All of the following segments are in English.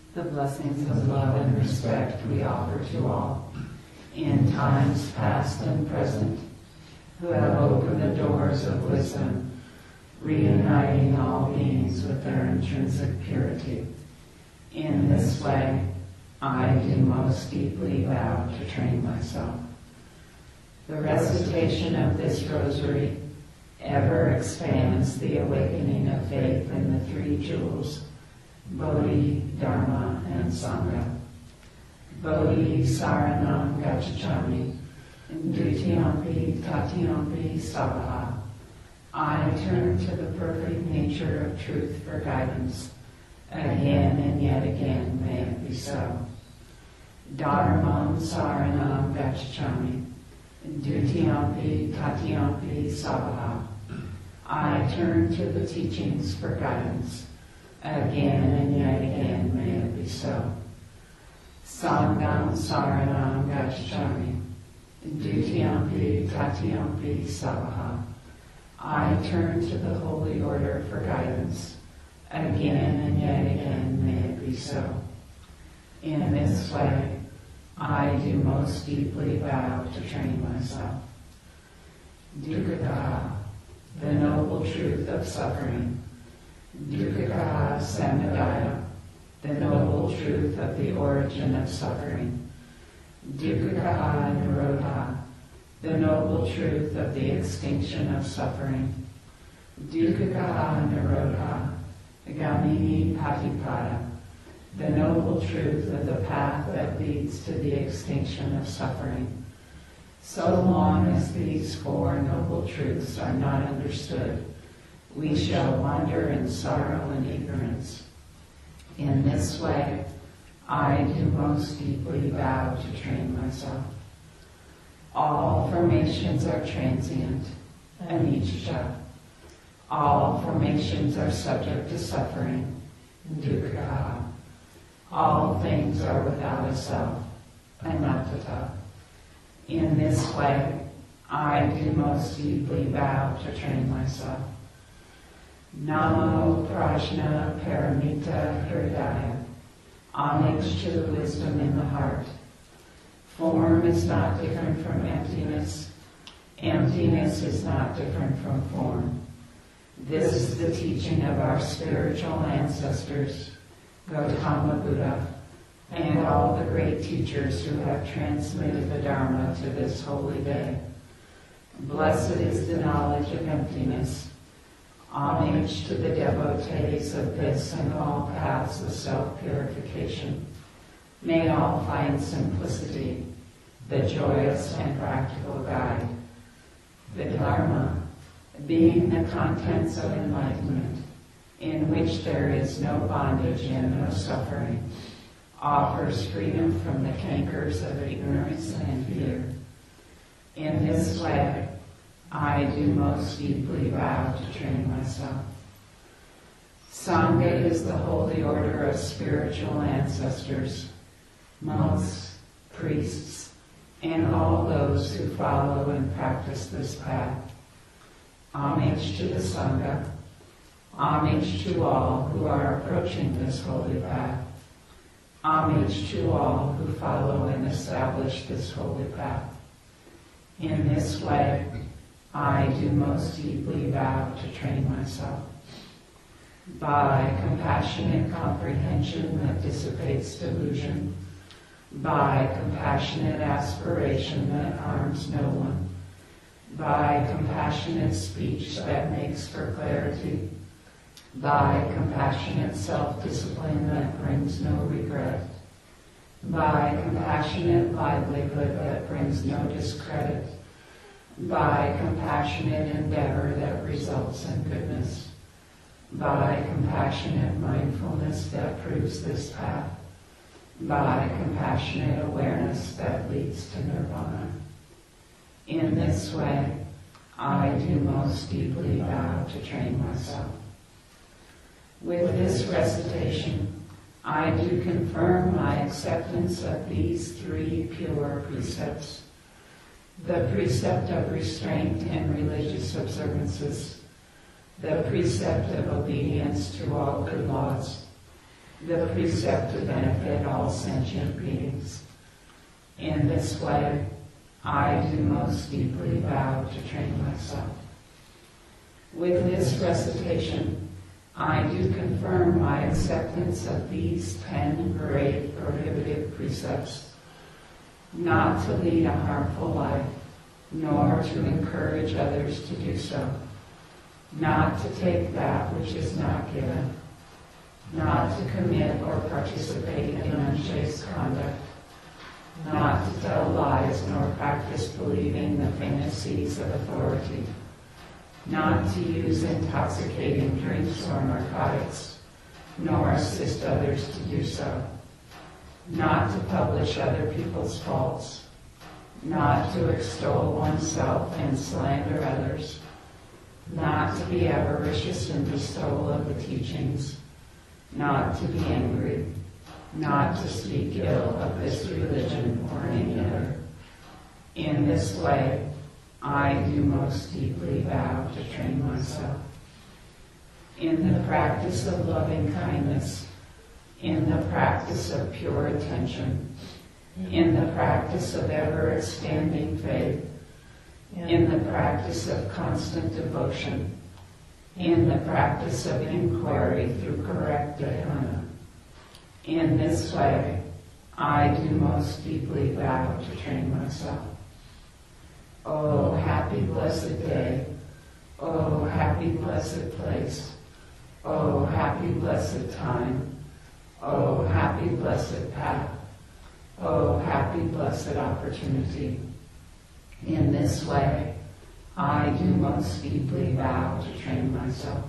the blessings of love and respect we offer to all, in times past and present, who have opened the doors of wisdom, reuniting all beings with their intrinsic purity. In this way, I do most deeply vow to train myself. The recitation of this rosary ever expands the awakening of faith in the three jewels, Bodhi, Dharma, and Sangha. Bodhi Saranam Gacchami, Dutiyampi Tatiyampi Savaha. I turn to the perfect nature of truth for guidance. Again and yet again may it be so. Dharmam Saranam Gacchami, Dutiyampi Tatiyampi Savaha. I turn to the teachings for guidance. Again and yet again may it be so. Sangham Saranam Gacchami, Dutiyampi Tatiyampi Savaha. I turn to the holy order for guidance. Again and yet again may it be so. In this way, I do most deeply vow to train myself. Dukkha, the noble truth of suffering. Dukkha Samuddaya, the noble truth of the origin of suffering. Dukkha Nirodha, the noble truth of the extinction of suffering. Dukkha Nirodha, Gamini Patipada, the noble truth of the path that leads to the extinction of suffering. So long as these four noble truths are not understood, we shall wander in sorrow and ignorance. In this way, I do most deeply vow to train myself. All formations are transient, anicca. All formations are subject to suffering, dukkha. All things are without a self, anatta. In this way, I do most deeply vow to train myself. Namo Prajna Paramita Hridaya. Homage to the wisdom in the heart. Form is not different from emptiness. Emptiness is not different from form. This is the teaching of our spiritual ancestors, Gautama Buddha, and all the great teachers who have transmitted the Dharma to this holy day. Blessed is the knowledge of emptiness. Homage to the devotees of this and all paths of self-purification. May all find simplicity, the joyous and practical guide. The Dharma, being the contents of enlightenment, in which there is no bondage and no suffering, offers freedom from the cankers of ignorance and fear. In this way, I do most deeply vow to train myself. Sangha is the holy order of spiritual ancestors, monks, priests, and all those who follow and practice this path. Homage to the Sangha. Homage to all who are approaching this holy path. Homage to all who follow and establish this holy path. In this way, I do most deeply vow to train myself. By compassionate comprehension that dissipates delusion, by compassionate aspiration that harms no one, by compassionate speech that makes for clarity, by compassionate self-discipline that brings no regret, by compassionate livelihood that brings no discredit, by compassionate endeavor that results in goodness, by compassionate mindfulness that proves this path, by compassionate awareness that leads to nirvana. In this way, I do most deeply vow to train myself. With this recitation, I do confirm my acceptance of these three pure precepts: the precept of restraint and religious observances, the precept of obedience to all good laws, the precept to benefit all sentient beings. In this way, I do most deeply vow to train myself. With this recitation, I do confirm my acceptance of these 10 great prohibitive precepts, not to lead a harmful life, nor to encourage others to do so, not to take that which is not given, not to commit or participate in unchaste conduct, not to tell lies nor practice believing the fantasies of authority, not to use intoxicating drinks or narcotics, nor assist others to do so, not to publish other people's faults, not to extol oneself and slander others, not to be avaricious in bestowal of the teachings, not to be angry, not to speak ill of this religion or any other. In this way, I do most deeply vow to train myself. In the practice of loving kindness, in the practice of pure attention, in the practice of ever-expanding faith, in the practice of constant devotion, in the practice of inquiry through correct dharma. In this way, I do most deeply vow to train myself. Oh, happy blessed day. Oh, happy blessed place. Oh, happy blessed time. Oh, happy blessed path. Oh, happy blessed opportunity. In this way, I do most deeply vow to train myself.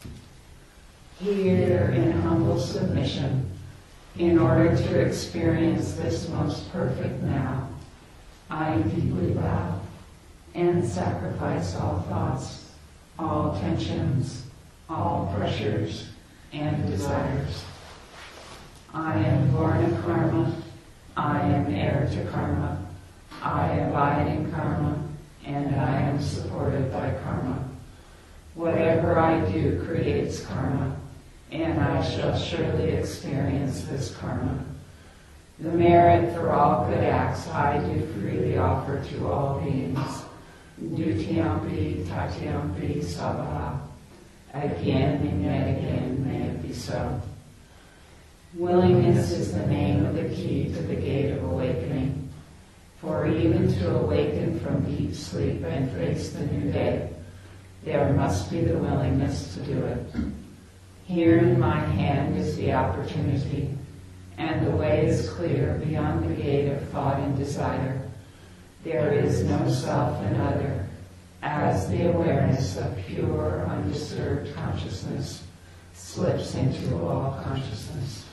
Here in humble submission, in order to experience this most perfect now, I deeply vow and sacrifice all thoughts, all tensions, all pressures and desires. I am born of karma, I am heir to karma, I abide in karma, and I am supported by karma. Whatever I do creates karma, and I shall surely experience this karma. The merit for all good acts I do freely offer to all beings. Dutiyampi tatiyampi sabha. Again and yet again may it be so. Willingness is the name of the key to the gate of awakening. For even to awaken from deep sleep and face the new day, there must be the willingness to do it. Here in my hand is the opportunity, and the way is clear beyond the gate of thought and desire. There is no self and other, as the awareness of pure, undisturbed consciousness slips into all consciousness.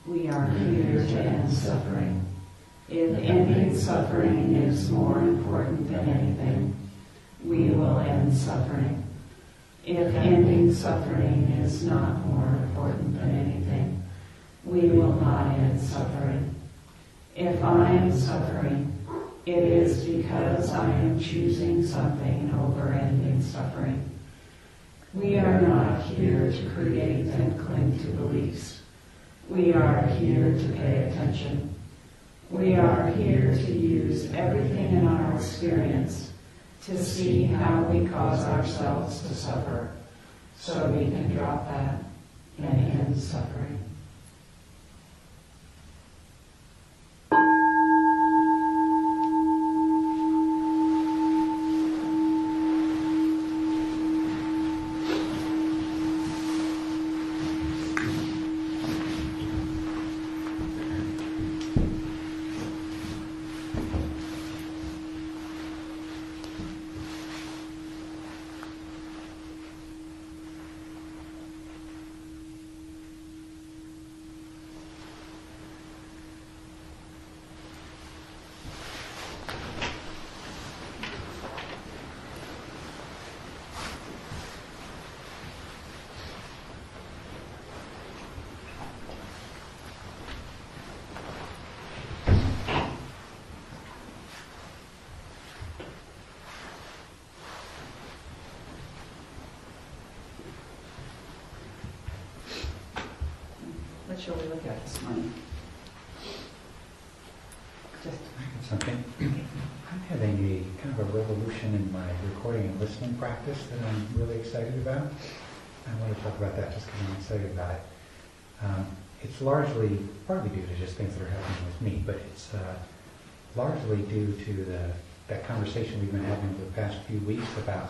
We are here to end suffering. If ending suffering is more important than anything, we will end suffering. If ending suffering is not more important than anything, we will not end suffering. If I am suffering, it is because I am choosing something over ending suffering. We are not here to create and cling to beliefs. We are here to pay attention. We are here to use everything in our experience to see how we cause ourselves to suffer, so we can drop that and end suffering. What shall we look at this morning? Something. I'm having a kind of a revolution in my recording and listening practice that I'm really excited about. I want to talk about that just because I'm excited about it. It's partly due to just things that are happening with me, but it's largely due to that conversation we've been having for the past few weeks about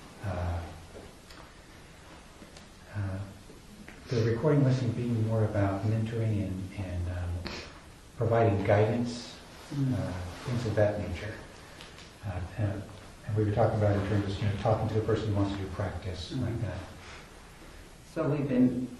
the recording listening being more about mentoring and providing guidance, things of that nature. And we were talking about in terms of talking to a person who wants to do practice like that. So we've been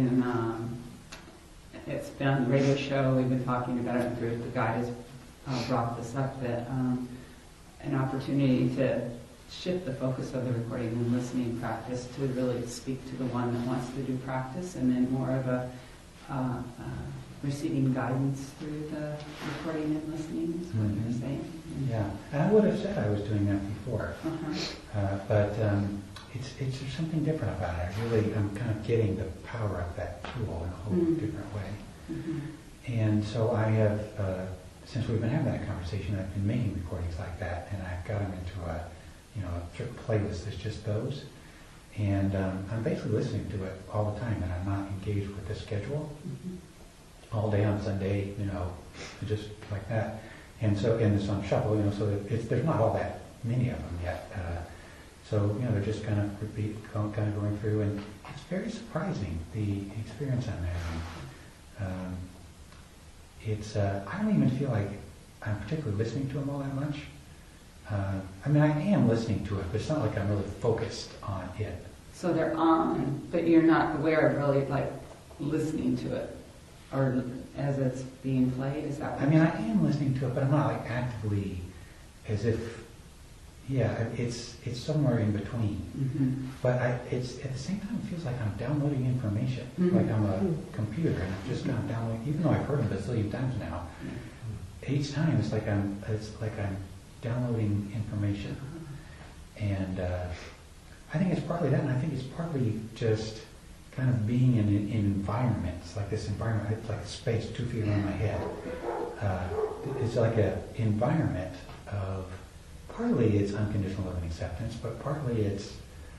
it's been on the radio show. We've been talking about it. The guide has brought this up, that an opportunity to shift the focus of the recording and listening practice to really speak to the one that wants to do practice, and then more of a receiving guidance through the recording and listening, is what you're saying. Yeah, and I would have said I was doing that before, but it's there's something different about it. I'm kind of getting the power of that tool in a whole different way. And so I have, since we've been having that conversation, I've been making recordings like that, and I've got them into a trip playlist that's just those. And I'm basically listening to it all the time, and I'm not engaged with the schedule all day on Sunday, just like that. And it's on shuffle, so there's not all that many of them yet. So they're just kind of going through, and it's very surprising, the experience I'm having. I don't even feel like I'm particularly listening to them all that much. I am listening to it, but it's not like I'm really focused on it. So they're on, but you're not aware of really like listening to it, or as it's being played. Is that what I am listening to it, but I'm not like actively, as if. Yeah, it's somewhere in between. But it's at the same time, it feels like I'm downloading information, like I'm a computer, and I'm just kind of downloading. Even though I've heard them a zillion times now, each time it's like I'm downloading information, and I think it's partly that, and I think it's partly just kind of being in environments like this environment. It's like space 2 feet around my head. It's like an environment of. Partly it's unconditional love and acceptance, but partly it's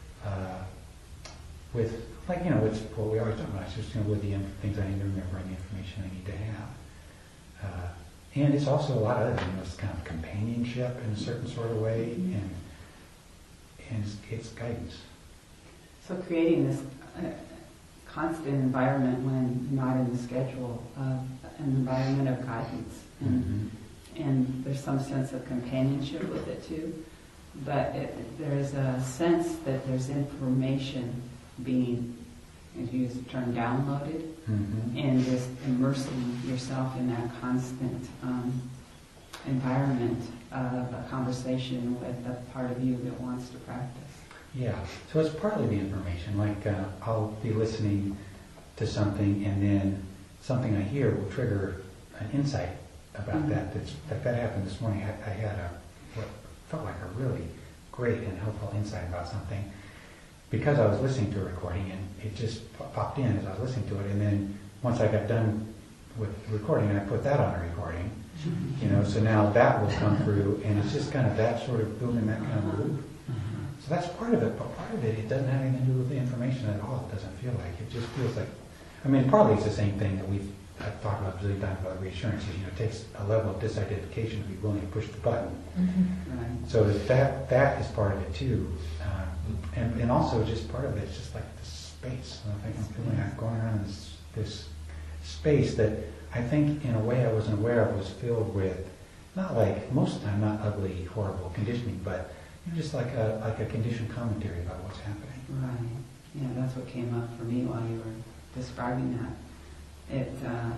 with, it's what we always talk about. It's just with the things I need to remember and the information I need to have. And it's also a lot of other things. It's kind of companionship in a certain sort of way, and it's guidance. So creating this constant environment when not in the schedule of an environment of guidance. And there's some sense of companionship with it too, but there's a sense that there's information being if you use the term downloaded, and just immersing yourself in that constant environment of a conversation with a part of you that wants to practice. Yeah, so it's partly the information. Like I'll be listening to something, and then something I hear will trigger an insight about that. That happened this morning. I had what felt like a really great and helpful insight about something because I was listening to a recording, and it just popped in as I was listening to it. And then once I got done with the recording, I put that on a recording. So now that will come through, and it's just kind of that sort of building that kind of loop. So that's part of it, but part of it doesn't have anything to do with the information at all. It doesn't feel like it. Just feels like, probably it's the same thing that I've talked about a zillion times about reassurances. It takes a level of disidentification to be willing to push the button. Right. So that is part of it too, and also just part of it is just like this space. I think I'm feeling like going around this space that I think in a way I wasn't aware of was filled with not like most of the time not ugly, horrible conditioning, but just like a conditioned commentary about what's happening. Right. Yeah, that's what came up for me while you were describing that.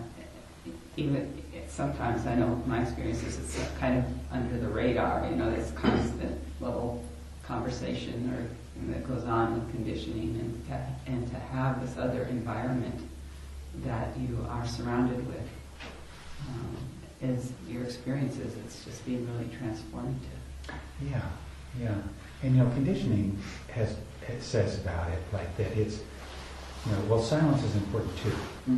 Sometimes I know my experience is it's kind of under the radar, this constant little conversation that goes on with conditioning, and to have this other environment that you are surrounded with is your experiences. It's just being really transformative. Yeah. And conditioning it says about it like that it's silence is important too.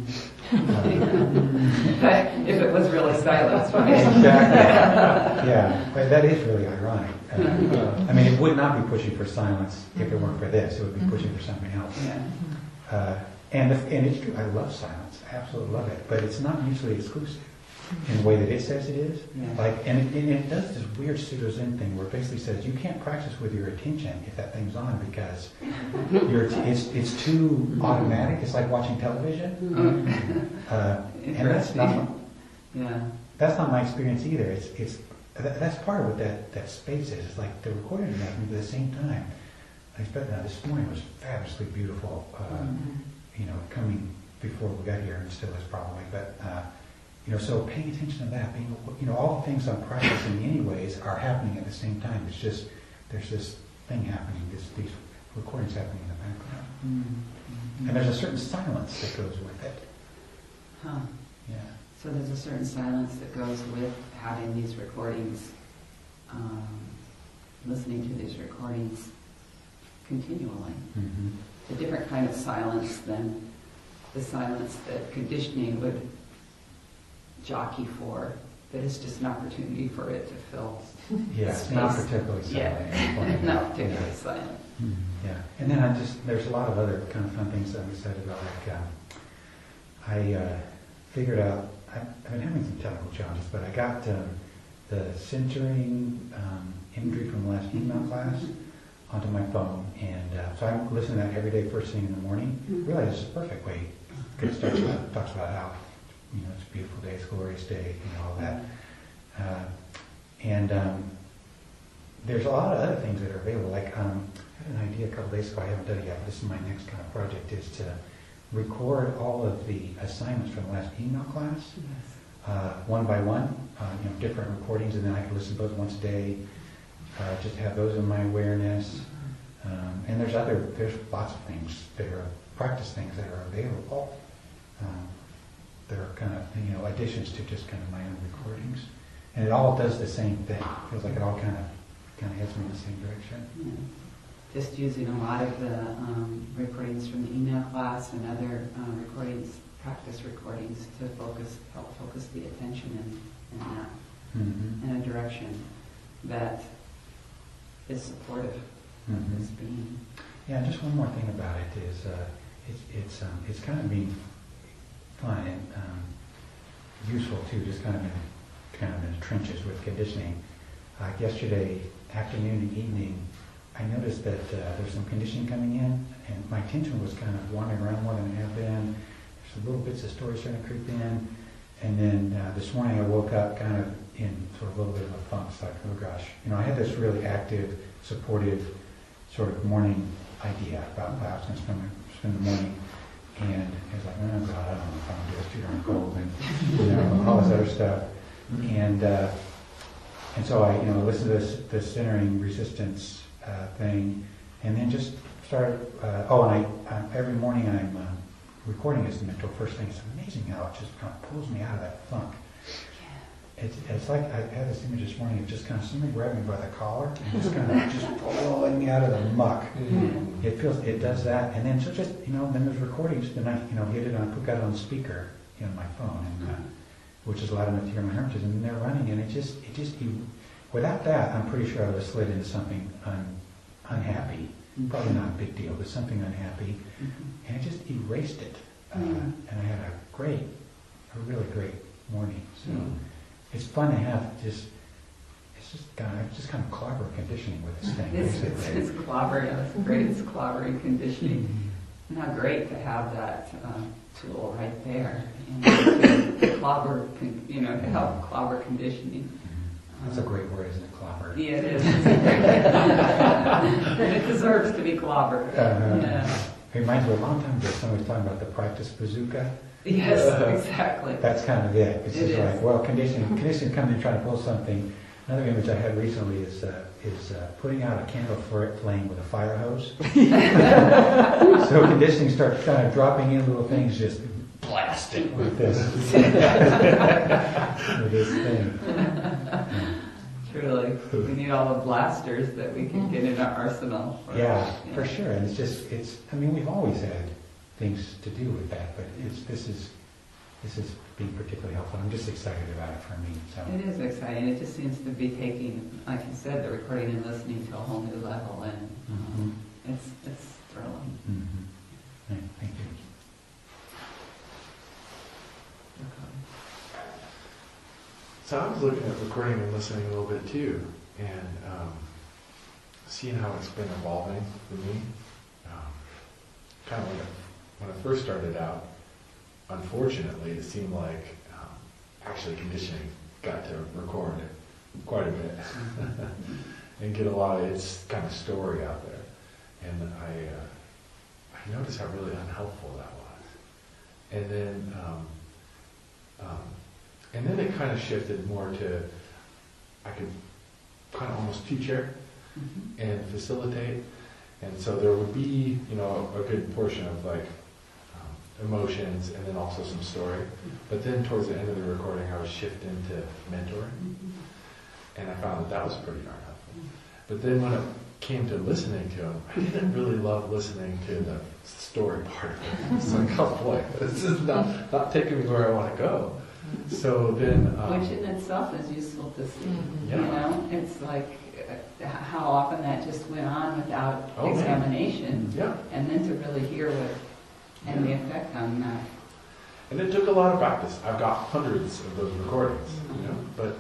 If it was really silence, right? Exactly. Yeah, but that is really ironic. It would not be pushing for silence if it weren't for this. It would be pushing for something else. Yeah. And it's true. I love silence. I absolutely love it. But it's not mutually exclusive in the way that it says it is. Yeah. And it does this weird pseudo-Zen thing where it basically says you can't practice with your attention if that thing's on because it's too automatic. It's like watching television. And that's not my experience either. That's part of what that space is. It's like the recording is happening at the same time. I expect that this morning was fabulously beautiful. Coming before we got here and still is probably, but. So paying attention to that, all the things I'm practicing anyways are happening at the same time. It's just, there's this thing happening, these recordings happening in the background. Mm-hmm. And there's a certain silence that goes with it. Huh. Yeah. So there's a certain silence that goes with having these recordings, listening to these recordings continually. Mm-hmm. A different kind of silence than the silence that conditioning would jockey for, that is just an opportunity for it to fill Yes, space. not particularly silent. Yeah, not particularly silent. Yeah, and then there's a lot of other kind of fun things that we said about I figured out, I've been having some technical challenges, but I got the centering imagery from the last email class onto my phone, and so I'm listening to that every day first thing in the morning. Really, this is a perfect way, because it talks about how it's a beautiful day, it's a glorious day, all that. And there's a lot of other things that are available. Like I had an idea a couple days ago, I haven't done it yet, but this is my next kind of project, is to record all of the assignments from the last email class, one by one, different recordings, and then I can listen to those once a day, just have those in my awareness. And there's lots of things that are practice things that are available. That are kind of, additions to just kind of my own recordings. And it all does the same thing. It feels like it all kind of heads me in the same direction. Yeah. Just using a lot of the recordings from the email class and other recordings, practice recordings, to help focus the attention in that, in a direction that is supportive of this being. Yeah, and just one more thing about it is it's kind of being fun and useful too, just kind of in the trenches with conditioning. Yesterday afternoon and evening, I noticed that there's some conditioning coming in, and my attention was kind of wandering around more than it had been. There's little bits of stories starting to creep in, and then this morning I woke up kind of in sort of a little bit of a funk. It's like, oh gosh, I had this really active, supportive sort of morning idea about how I was going to spend the morning. And he's like, oh God, I don't know if I'm going to do this, too darn cold, and all this other stuff. And so I listened to this centering resistance thing, and then just started. Every morning I'm recording as the mentor first thing. It's amazing how it just kind of pulls me out of that funk. It's like I had this image this morning of just kind of somebody grabbing me by the collar and just kind of just pulling me out of the muck. Mm-hmm. It does that, and then so just then there's recordings. Then I got it on speaker my phone, and which is loud enough to hear my hermitages, and they're running, and without that, I'm pretty sure I would have slid into something unhappy. Probably not a big deal, but something unhappy, and it just erased it. And I had a really great morning. So. It's fun to have it's just kind of clobber conditioning with this thing. It's clobber, it's great. It's clobbering conditioning. And how great to have that tool right there. And to clobber, to help clobber conditioning. That's a great word, isn't it? Clobber. Yeah, it is. It deserves to be clobbered. Yeah. It reminds me of a long time ago, somebody was talking about the practice bazooka. Yes, exactly. That's kind of it. It's just is. like, well, conditioning comes in trying to pull something. Another image I had recently is putting out a candle flame with a fire hose. So conditioning starts kind of dropping in little things, just blasting with this with this thing. Truly, we need all the blasters that we can get in our arsenal. For sure. And we've always had things to do with that, but this is being particularly helpful. I'm just excited about it for me. So it is exciting. It just seems to be taking, like you said, the recording and listening to a whole new level, and it's thrilling. Mm-hmm. Right, thank you. So I was looking at recording and listening a little bit too, and seeing how it's been evolving for me. Kind of when I first started out, unfortunately, it seemed like actually conditioning got to record quite a bit and get a lot of its kind of story out there. And I noticed how really unhelpful that was. And then it kind of shifted more to, I could kind of almost teacher and facilitate. And so there would be, a good portion of like emotions and then also some story. But then towards the end of the recording, I would shift into mentoring. And I found that was pretty darn helpful. But then when it came to listening to him, I didn't really love listening to the story part of it. It's like, oh boy, this is not taking me where I want to go. So then... which in itself is useful to see. Yeah. It's like how often that just went on without examination. Yeah. And then to really hear and the effect on that. And it took a lot of practice. I've got hundreds of those recordings, but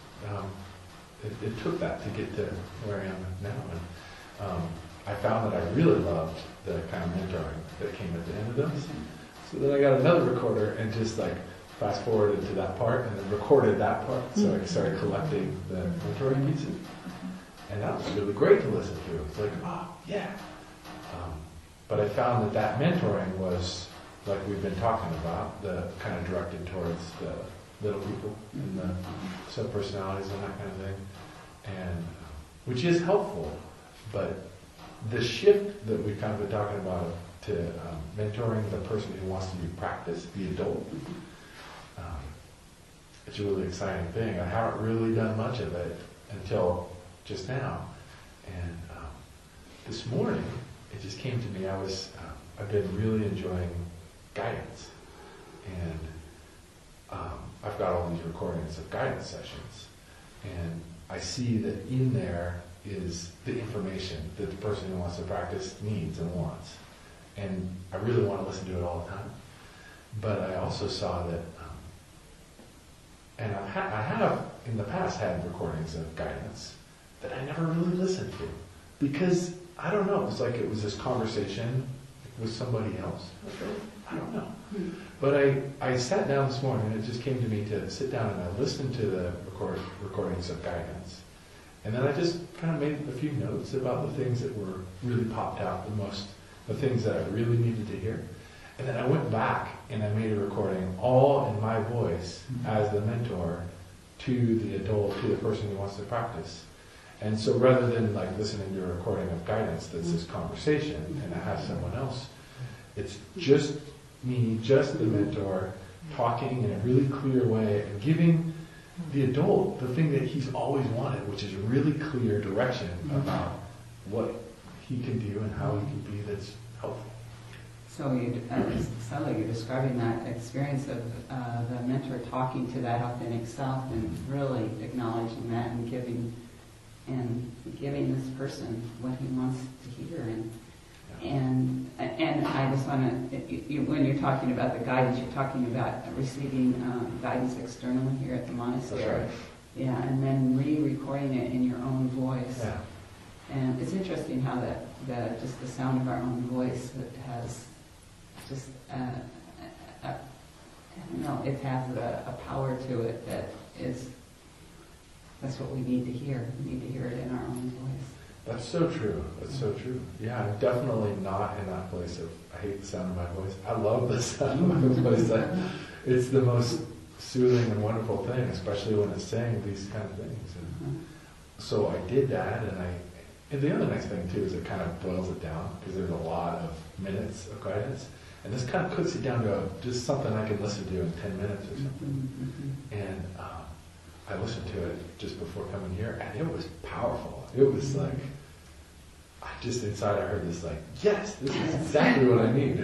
it took that to get to where I am now. And I found that I really loved the kind of mentoring that came at the end of those. So then I got another recorder and just like fast forwarded to that part and then recorded that part. So I started collecting the mentoring pieces. And that was really great to listen to. It's like, oh, yeah. But I found that mentoring was, like we've been talking about, the kind of directed towards the little people and the subpersonalities and that kind of thing. And which is helpful, but the shift that we've kind of been talking about to mentoring the person who wants to do practice, the adult, it's a really exciting thing. I haven't really done much of it until just now. And this morning, it just came to me. I've been really enjoying guidance, and I've got all these recordings of guidance sessions, and I see that in there is the information that the person who wants to practice needs and wants, and I really want to listen to it all the time. But I also saw that, and I have in the past had recordings of guidance that I never really listened to, because I don't know, it's like it was this conversation with somebody else. I don't know. But I sat down this morning and it just came to me to sit down and I listened to the recordings of guidance. And then I just kind of made a few notes about the things that were really popped out the most, the things that I really needed to hear. And then I went back and I made a recording all in my voice as the mentor to the adult, to the person who wants to practice. And so rather than like listening to a recording of guidance that's this conversation and I have someone else, it's just me, just the mentor, talking in a really clear way and giving the adult the thing that he's always wanted, which is really clear direction about what he can do and how he can be that's helpful. So it sounds like you're describing that experience of the mentor talking to that authentic self and really acknowledging that and giving this person what he wants to hear. And I just want to, when you're talking about the guidance, you're talking about receiving guidance externally here at the monastery. That's right. Yeah, and then re-recording it in your own voice. Yeah. And it's interesting how that just the sound of our own voice has just, I don't know, it has a power to it that's what we need to hear. We need to hear it in our own voice. That's so true. That's so true. Yeah, I'm definitely not in that place of, I hate the sound of my voice. I love the sound of my voice. It's the most soothing and wonderful thing, especially when it's saying these kind of things. And so I did that, and the other nice thing too is it kind of boils it down, because there's a lot of minutes of guidance. And this kind of puts it down to just something I can listen to in 10 minutes or something. And I listened to it just before coming here, and it was powerful. It was like, I just inside I heard this like, yes, this is exactly what I need.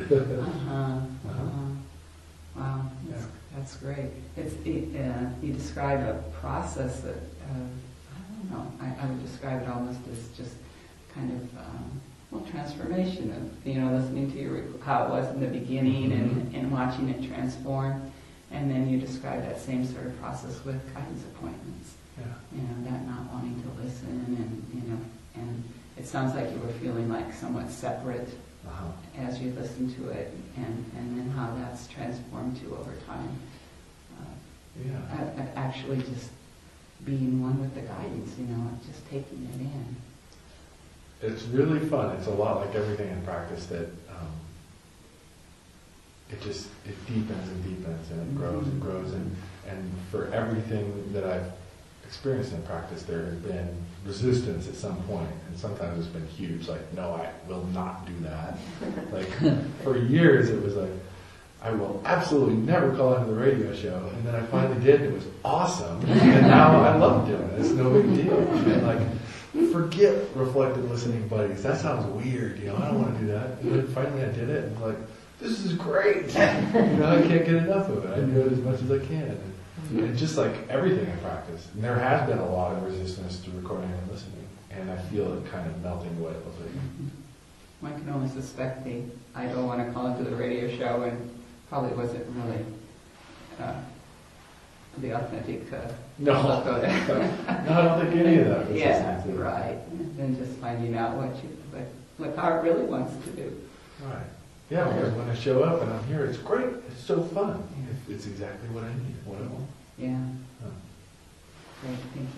Wow, that's great. You describe a process that, I don't know, I would describe it almost as just kind of, transformation of, listening to how it was in the beginning and watching it transform. And then you describe that same sort of process with guidance appointments. Yeah. That not wanting to listen and it sounds like you were feeling like somewhat separate as you listened to it and then how that's transformed you over time. Actually just being one with the guidance, just taking it in. It's really fun. It's a lot like everything in practice that it deepens and deepens and it grows and grows and for everything that I've experienced in practice there has been resistance at some point, and sometimes it's been huge, like, no, I will not do that. Like for years it was like, I will absolutely never call into the radio show, and then I finally did and it was awesome, and now I love doing it. It's no big deal. And like, forget reflective listening buddies. That sounds weird, I don't want to do that. And then finally I did it and like, this is great. I can't get enough of it. I do it as much as I can. And just like everything I practice. And there has been a lot of resistance to recording and listening. And I feel it kind of melting away a little bit. One can only suspect I don't want to call into the radio show and probably wasn't really the authentic No, I don't think any of that was yeah, right. And then just finding out what how it really wants to do. Right. Yeah, because when I show up and I'm here, it's great. It's so fun. It's exactly what I need, what I want. Yeah. Great,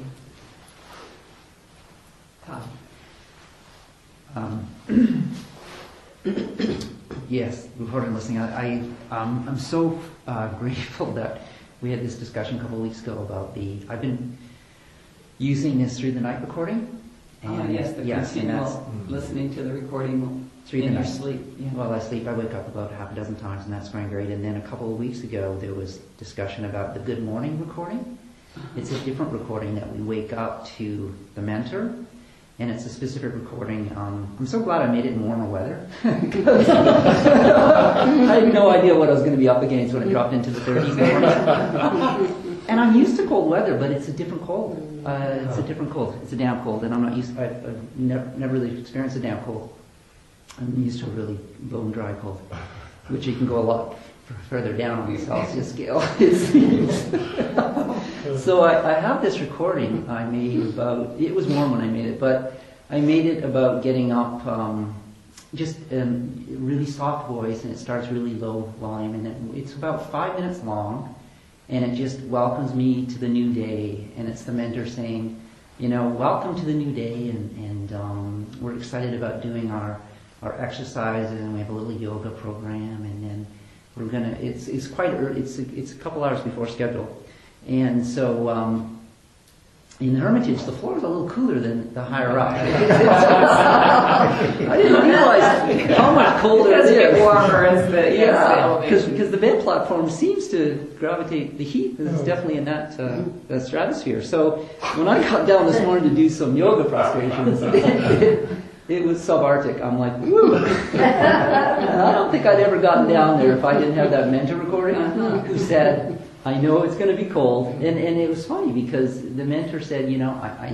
thank you. Todd. Yes, recording listening. I'm so grateful that we had this discussion a couple of weeks ago about I've been using this through the night recording. And yes, continual listening to the recording in your sleep. Yeah. While I sleep, I wake up about half a dozen times, and that's going great. And then a couple of weeks ago, there was discussion about the Good Morning recording. It's a different recording that we wake up to the mentor, and it's a specific recording. I'm so glad I made it in warmer weather. Because I had no idea what I was going to be up against when it dropped into the 30s. And I'm used to cold weather, but it's a different cold. It's a different cold. It's a damp cold, and I'm not used. I've never really experienced a damp cold. I'm used to a really low and dry cold, which you can go a lot further down on the Celsius scale, it seems. So I have this recording I made about. It was warm when I made it, but I made it about getting up, just really soft voice, and it starts really low volume, and it's about 5 minutes long. And it just welcomes me to the new day. And it's the mentor saying, welcome to the new day. And we're excited about doing our our exercises, and we have a little yoga program, and then we're gonna. It's quite early. It's a couple hours before schedule, and so in the Hermitage, the floor is a little cooler than the higher up. I didn't realize how much colder It's it a is. bit warmer as the elevation. Because the bed platform seems to gravitate the heat. It's definitely in that stratosphere. So when I got down this morning to do some yoga prostrations, it was subarctic. I'm like, woo! I don't think I'd ever gotten down there if I didn't have that mentor recording who said, I know it's going to be cold. And it was funny because the mentor said, I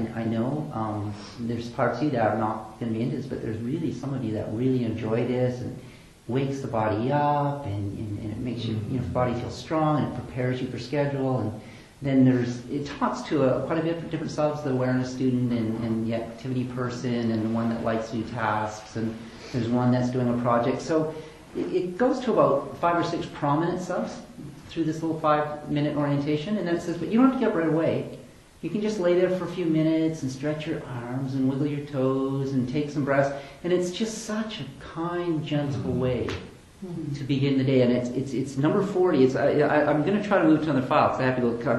know there's parts of you that are not going to be into this, but there's really some of you that really enjoy this and wakes the body up and it makes you, the body feel strong and it prepares you for schedule. And then it talks to quite a bit of different subs, the awareness student and the activity person and the one that likes to do tasks, and there's one that's doing a project. So it goes to about 5 or 6 prominent subs through this little 5-minute orientation, and then it says, but you don't have to get up right away. You can just lay there for a few minutes and stretch your arms and wiggle your toes and take some breaths, and it's just such a kind, gentle way to begin the day. And it's number 40. I'm going to try to move to another file because I have to go.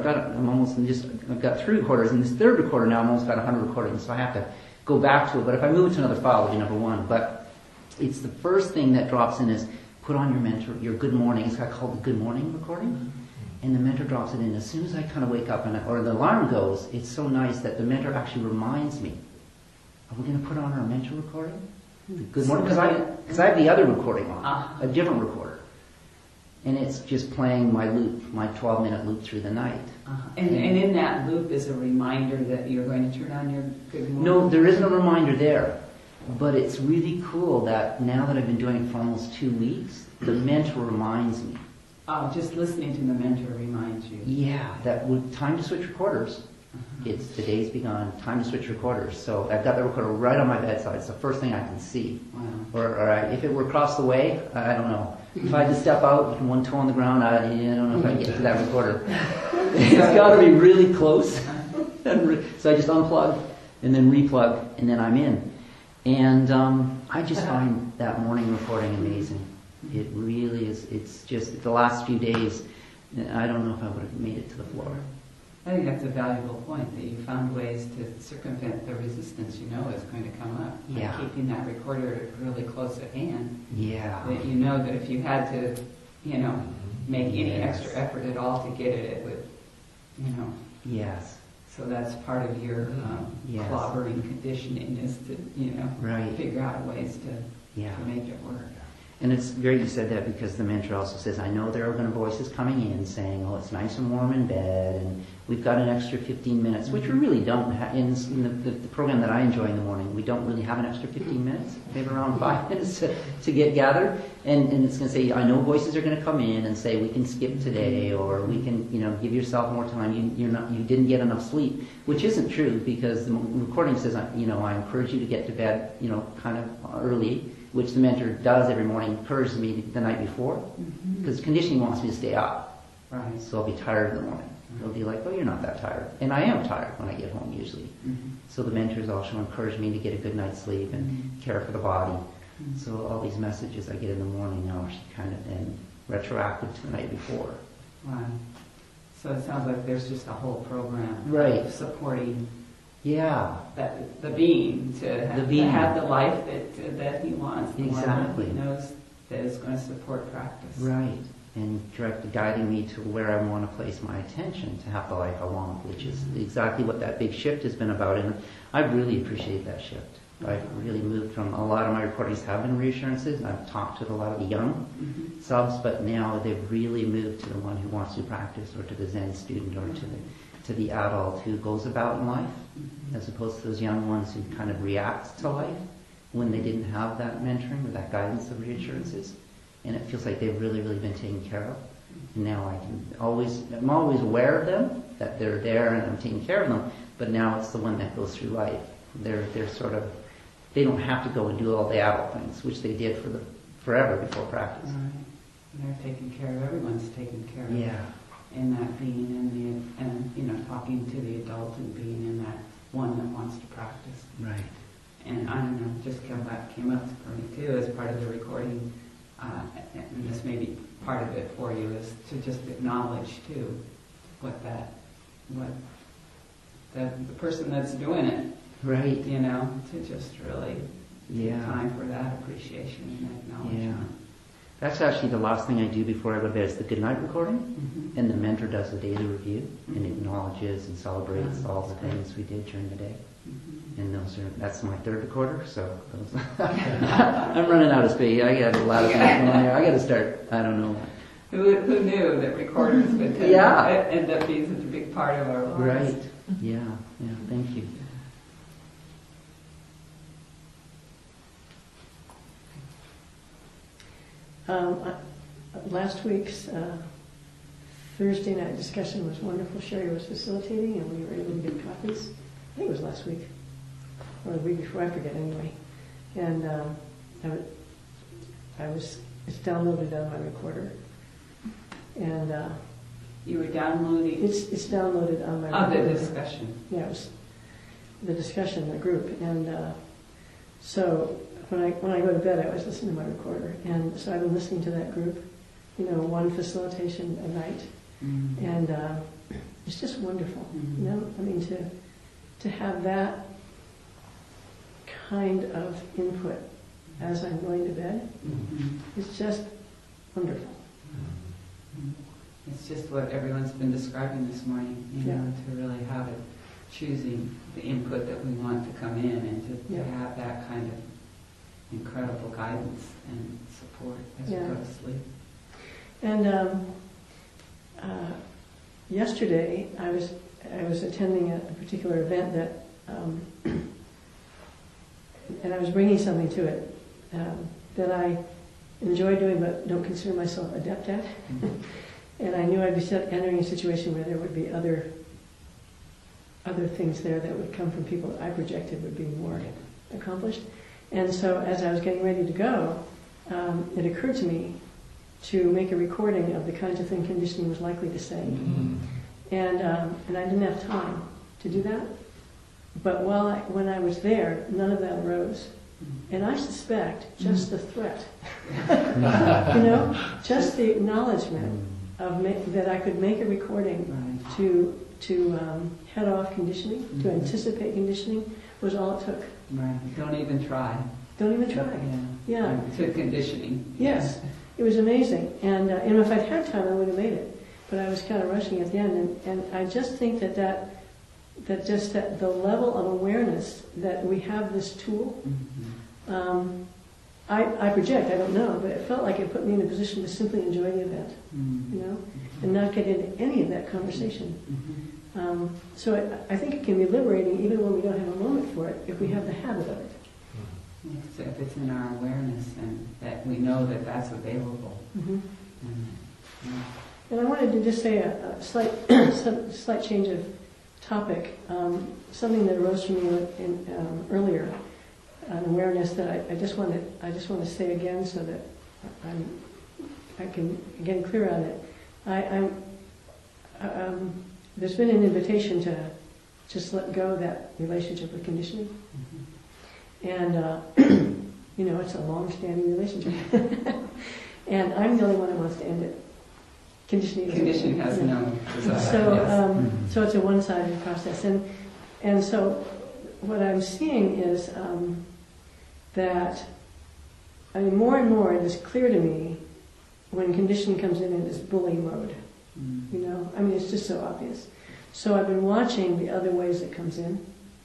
I've got 3 recorders, and this 3rd recorder now I've almost got 100 recordings, so I have to go back to it. But if I move it to another file, it'll be number 1. But it's the first thing that drops in is put on your good morning. It's called the good morning recording. And the mentor drops it in. As soon as I kind of wake up or the alarm goes, it's so nice that the mentor actually reminds me, are we going to put on our mentor recording? Good morning. Because I have the other recording on, a different recorder. And it's just playing my loop, my 12-minute loop through the night. And in that loop is a reminder that you're going to turn on your good morning? No, there isn't a reminder there. But it's really cool that now that I've been doing it for almost 2 weeks, the mentor reminds me. Oh, just listening to the mentor reminds you. Yeah, time to switch recorders. It's the day's begun, time to switch recorders. So I've got the recorder right on my bedside. It's the first thing I can see. Wow. Or if it were across the way, I don't know. If I had to step out with one toe on the ground, I don't know if I'd get to that recorder. It's got to be really close. So I just unplug and then replug, and then I'm in. And I just find that morning recording amazing. It really is. It's just the last few days, I don't know if I would have made it to the floor. I think that's a valuable point, that you found ways to circumvent the resistance you know is going to come up. Yeah. By keeping that recorder really close at hand. Yeah. That you know that if you had to, make any Yes. extra effort at all to get it would, Yes. So that's part of your Yes. clobbering conditioning is to, Right. figure out ways to make it work. And it's great you said that because the mentor also says, I know there are going to voices coming in saying, oh, it's nice and warm in bed, and we've got an extra 15 minutes, which we really don't have. In the program that I enjoy in the morning, we don't really have an extra 15 minutes, maybe around 5 minutes to get gathered. And it's going to say, I know voices are going to come in and say, we can skip today, or we can, give yourself more time. You didn't get enough sleep, which isn't true because the recording says, I encourage you to get to bed, kind of early, which the mentor does every morning, encourages me the night before, because conditioning wants me to stay up. Right. So I'll be tired in the morning. They'll be like, oh, you're not that tired. And I am tired when I get home usually. So the mentors also encourage me to get a good night's sleep and care for the body. So all these messages I get in the morning now are kind of then retroactive to the night before. Wow. So it sounds like there's just a whole program Right. of supporting Yeah. the being to have the life that he wants. The Exactly. one he knows that is going to support practice. Right. And guiding me to where I want to place my attention to have the life I want, which is exactly what that big shift has been about. And I really appreciate that shift. I've really moved from, a lot of my recordings have been reassurances, and I've talked to a lot of the young subs, but now they've really moved to the one who wants to practice, or to the Zen student, or to the adult who goes about in life, as opposed to those young ones who kind of react to life when they didn't have that mentoring or that guidance of reassurances. And it feels like they've really, really been taken care of. And now I'm always aware of them, that they're there and I'm taking care of them, but now it's the one that goes through life. They're sort of, they don't have to go and do all the adult things, which they did forever before practice. Right. And they're taken care of. Everyone's taken care of. Yeah. In that being and talking to the adult and being in that one that wants to practice. Right. And I don't know, just came up for me too as part of the recording, and this may be part of it for you, is to just acknowledge too what the person that's doing it, Right. to just really Yeah. take time for that appreciation and acknowledgement. Yeah. That's actually the last thing I do before I go to bed is the good night recording. Mhm. And the mentor does the daily review and Mhm. acknowledges and celebrates Yeah, all the that's great. things we did during the day. Mhm. And that's my third recorder, so I'm running out of space. I got a lot of things going on here. I got to start, I don't know. Who knew that recorders would Yeah. end up being such a big part of our lives? Right. Yeah. Thank you. Last week's Thursday night discussion was wonderful. Sherry was facilitating, and we were able to get copies. I think it was last week, or the week before. I forget anyway. And it's downloaded on my recorder, and You were downloading it's downloaded on my of the recorder. discussion. Yeah, it was the discussion, the group, and so when I go to bed, I always listen to my recorder, and so I've been listening to that group, one facilitation a night, Mhm. and it's just wonderful, Mhm. I mean, to have that kind of input as I'm going to bed, Mhm. it's just wonderful. It's just what everyone's been describing this morning, Yeah. to really have it, choosing the input that we want to come in and to Yeah. have that kind of incredible guidance and support as Yeah. we go to sleep. And yesterday, I was attending a particular event that, and I was bringing something to it that I enjoy doing but don't consider myself adept at. And I knew I'd be entering a situation where there would be other things there that would come from people that I projected would be more accomplished. And so as I was getting ready to go, it occurred to me to make a recording of the kinds of thing conditioning was likely to say. And I didn't have time to do that. But when I was there, none of that arose. And I suspect just the threat, just the acknowledgement of that I could make a recording Right. to head off conditioning, to anticipate conditioning, was all it took. Right. Don't even try. Don't even try. Yeah. To conditioning. Yes, it was amazing. And if I'd had time, I would have made it. But I was kind of rushing at the end. And I just think that the level of awareness that we have this tool, Mhm. I project, I don't know, but it felt like it put me in a position to simply enjoy the event, Mhm. and not get into any of that conversation. Mhm. So I think it can be liberating even when we don't have a moment for it, if we have the habit of it. So if it's in our awareness and that we know that that's available. Mm-hmm. And, And I wanted to just say a slight slight change of topic. Something that arose for me earlier, an awareness that I just want to say again, so that I can get clear on it. There's been an invitation to just let go of that relationship with conditioning, and it's a long-standing relationship, and I'm the only one who wants to end it. Conditioning has no desire. So, so it's a one-sided process, and so what I'm seeing is that, more and more it is clear to me when conditioning comes in this bully mode. It's just so obvious. So I've been watching the other ways it comes in.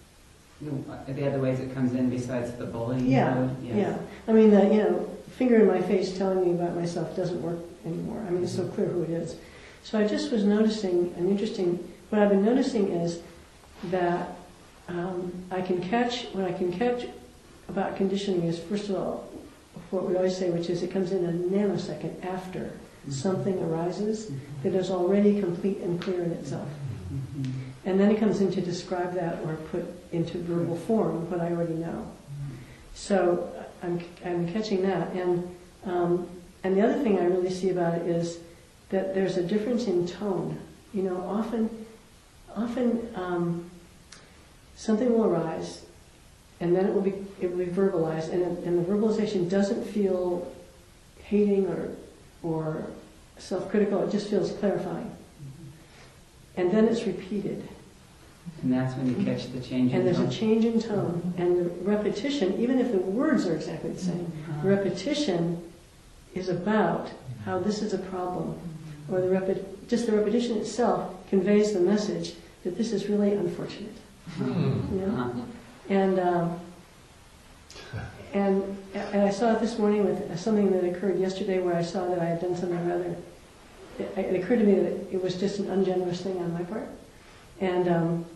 The other ways it comes in besides the bullying Yeah, mode? Yes. yeah. The finger in my face telling me about myself doesn't work anymore. It's so clear who it is. So I just was noticing what I've been noticing is that what I can catch about conditioning is, first of all, what we always say, which is it comes in a nanosecond after something arises that is already complete and clear in itself. Mhm. And then it comes in to describe that or put into verbal form what I already know. So I'm catching that, and the other thing I really see about it is that there's a difference in tone. Often something will arise, and then it will be it will be verbalized, and the verbalization doesn't feel hating or self-critical. It just feels clarifying. And then it's repeated. And that's when you catch the change in And there's tone. a change in tone. And the repetition, even if the words are exactly the same, the repetition is about how this is a problem. Or just the repetition itself conveys the message that this is really unfortunate. You know? And I saw it this morning with something that occurred yesterday where I saw that I had done something rather... It occurred to me that it was just an ungenerous thing on my part. And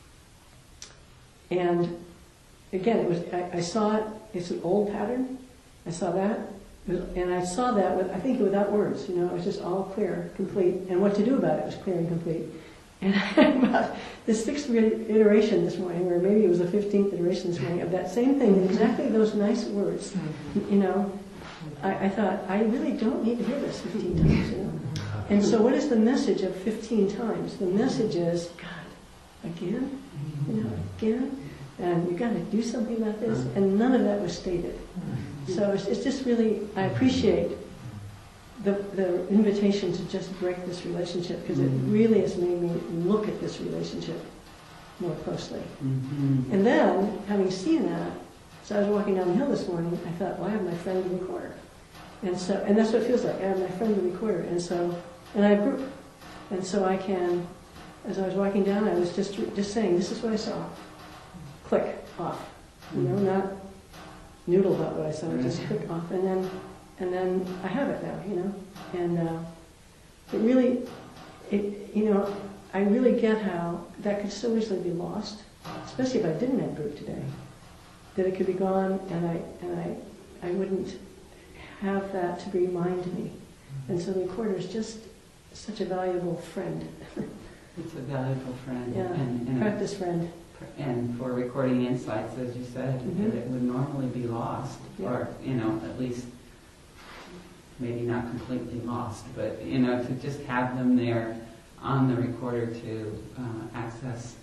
again, I saw it, it's an old pattern. I saw that. And I saw that, I think without words, you know, it was just all clear, complete. And what to do about it was clear and complete. And about the 6th iteration this morning, or maybe it was the 15th iteration this morning, of that same thing, exactly those nice words, you know, I thought, I really don't need to hear this 15 times, you know. And so what is the message of 15 times? The message is, God, again? You know, again? And you've got to do something about this. And none of that was stated. So it's just really, I appreciate the invitation to just break this relationship, because it really has made me look at this relationship more closely. Mm-hmm. And then, having seen that, so I was walking down the hill this morning, I thought, well, I have my friend the recorder. And that's what it feels like, I have my friend the recorder. And I have group. And so I can, as I was walking down, I was just saying, this is what I saw. Click, off. You know, not noodle about what I saw, just click off. And then I have it now, you know. And it really, you know, I really get how that could so easily be lost, especially if I didn't have group today. That it could be gone, and I wouldn't have that to remind me. And so the recorder is just such a valuable friend. It's a valuable friend. Yeah, and practice friend. And for recording insights, as you said, that it would normally be lost, or, you know, at least maybe not completely lost, but, you know, to just have them there on the recorder to access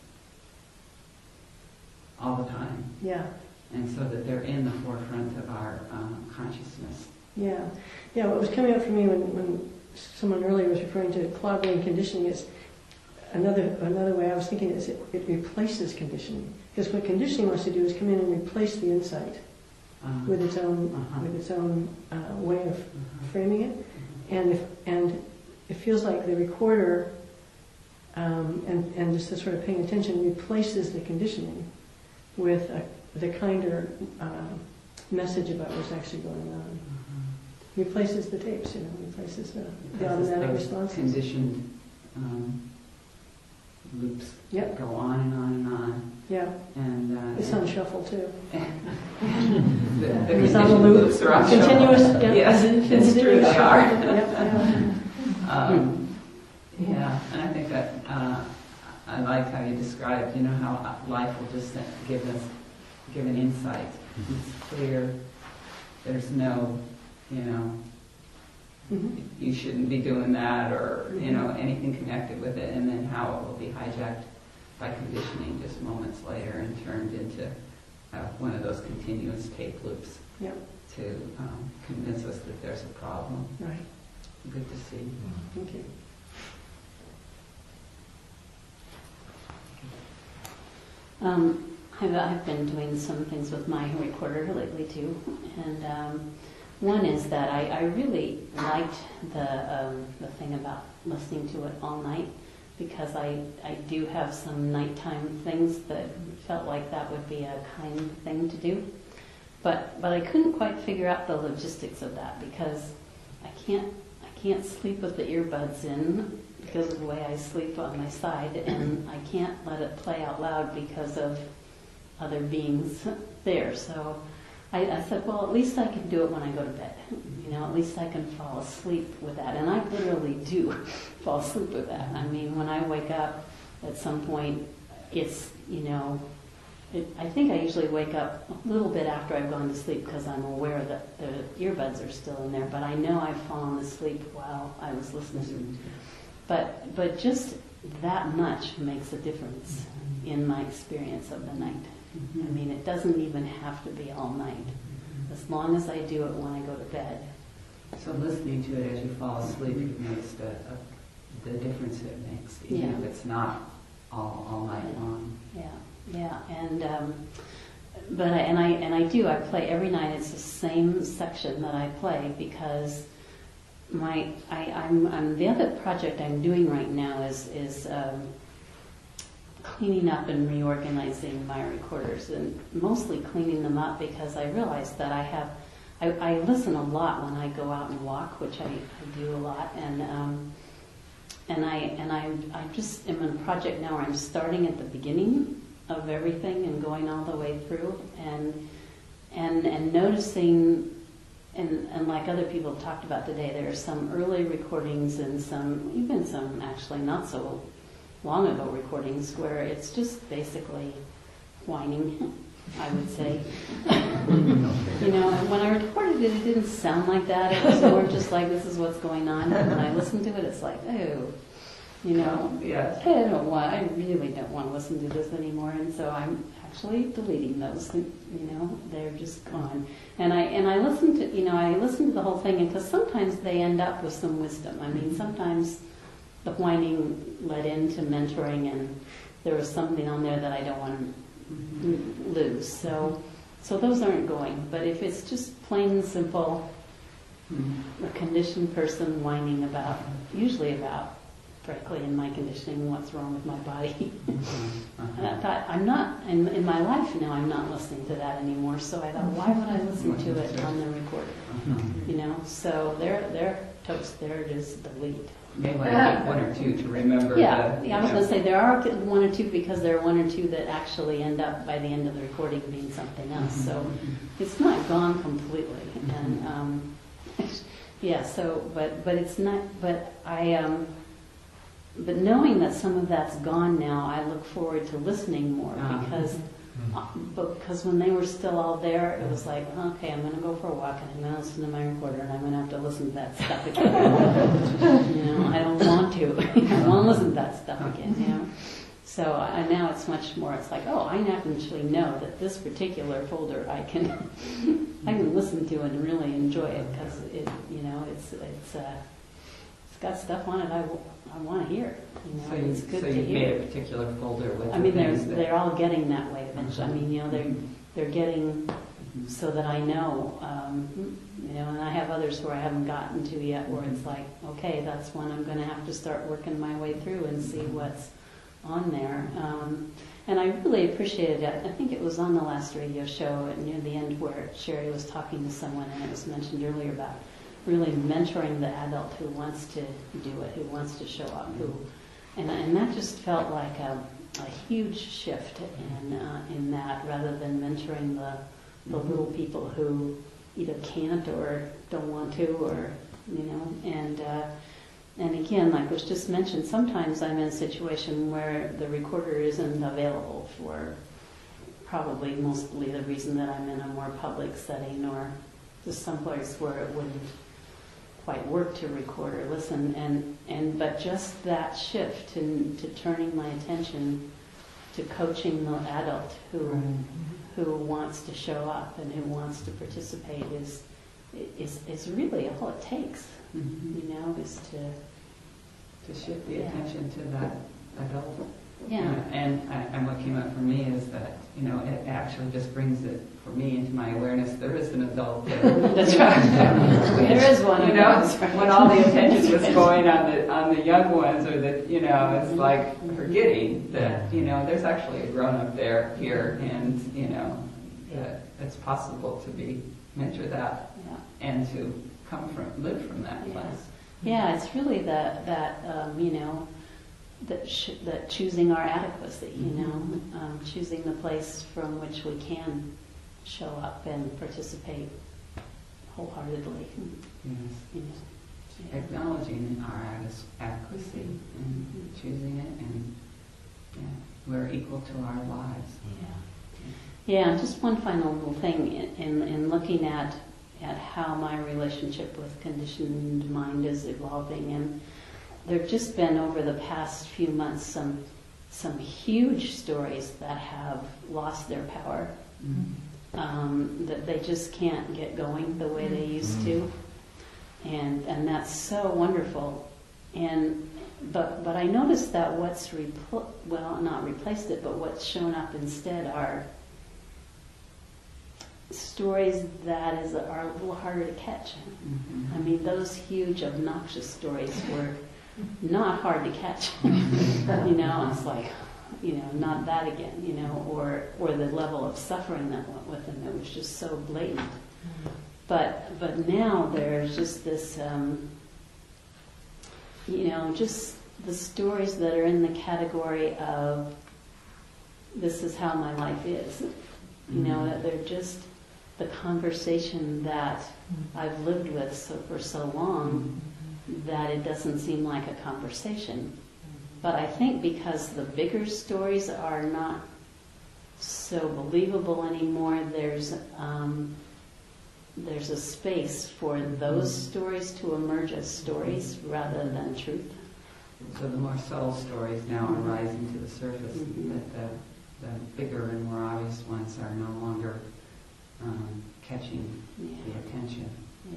all the time. Yeah. And so that they're in the forefront of our consciousness. Yeah. Yeah, what was coming up for me when someone earlier was referring to clogging conditioning is another way I was thinking is it replaces conditioning. Because what conditioning wants to do is come in and replace the insight with its own way of framing it. And it feels like the recorder and just the sort of paying attention replaces the conditioning with the kinder message about what's actually going on. Replaces the tapes, you know, replaces the automatic responses. Conditioned loops go on and on and on. Yeah. And it's on shuffle too. the It's on a loop. loops are on Continuous. shuffle. Yeah. Yes, it's true, they are. Yeah. Yeah, and I think that I like how you described, you know, how life will just give an insight. It's clear. There's no, you know, you shouldn't be doing that, or, you know, anything connected with it, and then how it will be hijacked by conditioning just moments later and turned into one of those continuous tape loops to convince us that there's a problem. Right. Good to see. Thank you. I've been doing some things with my recorder lately too, and one is that I really liked the thing about listening to it all night, because I do have some nighttime things that felt like that would be a kind thing to do, but I couldn't quite figure out the logistics of that, because I can't sleep with the earbuds in because of the way I sleep on my side, and I can't let it play out loud because of other beings there. So I said, well, at least I can do it when I go to bed. You know, at least I can fall asleep with that. And I literally do fall asleep with that. I mean, when I wake up at some point, it's, you know, I think I usually wake up a little bit after I've gone to sleep because I'm aware that the earbuds are still in there. But I know I've fallen asleep while I was listening. But just that much makes a difference in my experience of the night. I mean, it doesn't even have to be all night. As long as I do it when I go to bed. So listening to it as you fall asleep, you've noticed the difference it makes, even if it's not all night long. Yeah, and I play every night. It's the same section that I play because I'm the other project I'm doing right now is cleaning up and reorganizing my recorders, and mostly cleaning them up because I realized that I listen a lot when I go out and walk, which I do a lot, and I just am in a project now where I'm starting at the beginning of everything and going all the way through, and noticing, and like other people have talked about today, there are some early recordings and even some actually not so long ago recordings where it's just basically whining, I would say. When I recorded it, it didn't sound like that. It was more just like, this is what's going on. And when I listen to it, it's like, oh, Yes. I really don't want to listen to this anymore. And so I'm actually deleting those. They're just gone. And I listen to the whole thing, because sometimes they end up with some wisdom. I mean, sometimes the whining led into mentoring, and there was something on there that I don't want to lose. So those aren't going. But if it's just plain and simple, a conditioned person whining usually about, frankly, in my conditioning, what's wrong with my body. And I thought, I'm not, in my life now, I'm not listening to that anymore. So I thought, why would I listen to it on the recorder? So they're toast. There it is, delete. Maybe like one or two to remember. Yeah, I was going to say there are one or two, because there are one or two that actually end up by the end of the recording being something else. So it's not gone completely. And but it's not. But knowing that some of that's gone now, I look forward to listening more, because when they were still all there, it was like, okay, I'm going to go for a walk and I'm going to listen to my recorder, and I'm going to have to listen to that stuff again. I don't want to. I want to listen to that stuff again. So now it's much more. It's like, oh, I actually know that this particular folder I can listen to and really enjoy it, because it's got stuff on it I want to hear. It's good to hear. So you made a particular folder with. I mean, they're all getting that way eventually. I mean, they're getting so that I know, and I have others where I haven't gotten to yet, where it's like, okay, that's one I'm going to have to start working my way through and see what's on there. And I really appreciated it. I think it was on the last radio show near the end where Sherry was talking to someone, and it was mentioned earlier about really mentoring the adult who wants to do it, who wants to show up, and that just felt like a huge shift in that, rather than mentoring the little people who either can't or don't want to, or and again, like was just mentioned, sometimes I'm in a situation where the recorder isn't available for probably mostly the reason that I'm in a more public setting, or just someplace where it wouldn't quite work to record or listen, but just that shift to turning my attention to coaching the adult who wants to show up and who wants to participate is really all it takes. Is to shift the attention to that adult. Yeah. And what came up for me is that, it actually just brings it, for me, into my awareness, there is an adult there. That's right. There is one. When all the attention was going on the young ones, or that, it's like forgetting that, there's actually a grown-up here, and, that it's possible to be mentor that and to live from that place. Yeah, it's really that choosing our adequacy, choosing the place from which we can show up and participate wholeheartedly. Yes. Acknowledging our adequacy and choosing it, and we're equal to our lives. Yeah, just one final little thing in looking at how my relationship with conditioned mind is evolving, and there have just been over the past few months some some huge stories that have lost their power, that they just can't get going the way they used to, and that's so wonderful. But I noticed that what's not replaced it, but what's shown up instead are stories that are a little harder to catch. I mean, those huge, obnoxious stories were not hard to catch. It's like, not that again, or the level of suffering that went with them. It was just so blatant. But now there's just this, just the stories that are in the category of this is how my life is. That they're just the conversation that I've lived with for so long that it doesn't seem like a conversation. But I think because the bigger stories are not so believable anymore, there's a space for those stories to emerge as stories rather than truth. So the more subtle stories now are rising to the surface, that the bigger and more obvious ones are no longer catching the attention.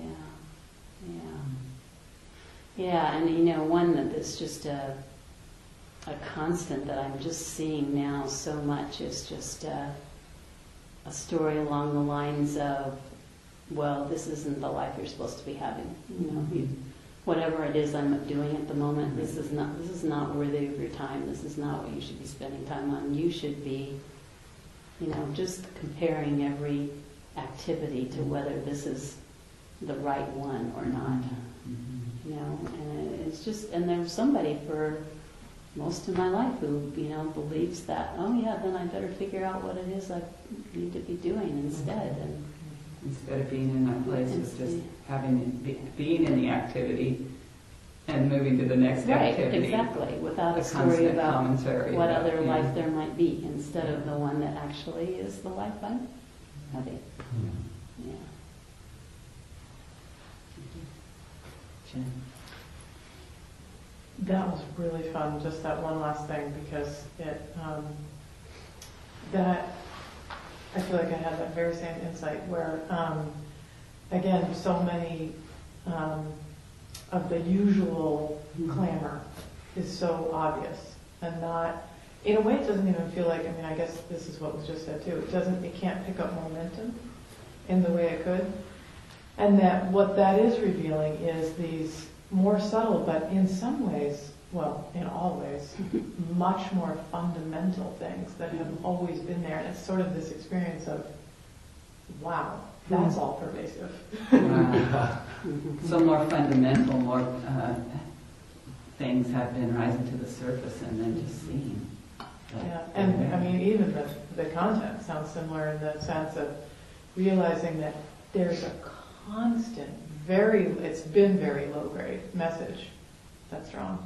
Yeah, and one that is just a constant that I'm just seeing now so much is just a story along the lines of, well, this isn't the life you're supposed to be having. Whatever it is I'm doing at the moment, this is not worthy of your time. This is not what you should be spending time on. You should be, just comparing every activity to whether this is the right one or not. And it's just, and there's somebody for most of my life who, believes that, oh yeah, then I better figure out what it is I need to be doing instead. And instead of being in that place of just being in the activity and moving to the next activity. Right, exactly, without a story about what other life there might be, instead of the one that actually is the life I'm having. Yeah. Jen? That was really fun, just that one last thing, because I feel like I had that very same insight where, again, so many of the usual clamor is so obvious and not, in a way it doesn't even feel like, I guess this is what was just said too, it can't pick up momentum in the way it could. And that what that is revealing is these more subtle, but in some ways, well, in all ways, much more fundamental things that have always been there. And it's sort of this experience of, wow, that's all pervasive. So more fundamental, more things have been rising to the surface and then just seen. Yeah, and even the content sounds similar in the sense of realizing that there's a constant, it's been very low grade message that's wrong.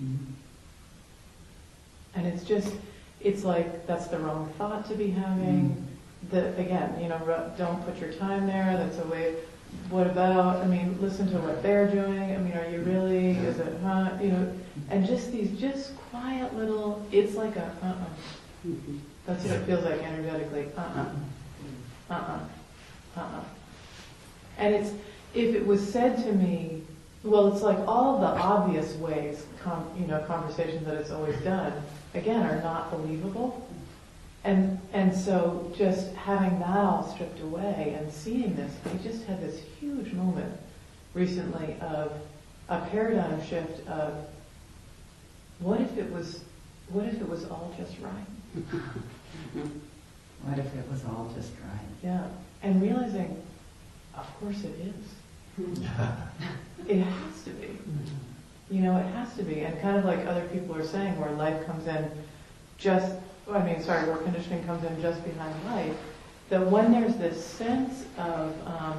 And it's like, that's the wrong thought to be having. Don't put your time there, that's a way, what about, listen to what they're doing, are you really, is it, and just these quiet little, it's like a, that's what it feels like energetically, And if it was said to me, well, it's like all the obvious ways, conversations that it's always done, again, are not believable. And so just having that all stripped away and seeing this, I just had this huge moment recently of a paradigm shift of what if it was all just right? What if it was all just right? Yeah. And realizing, of course it is. It has to be. It has to be. And kind of like other people are saying, where life comes in where conditioning comes in just behind life, that when there's this sense of,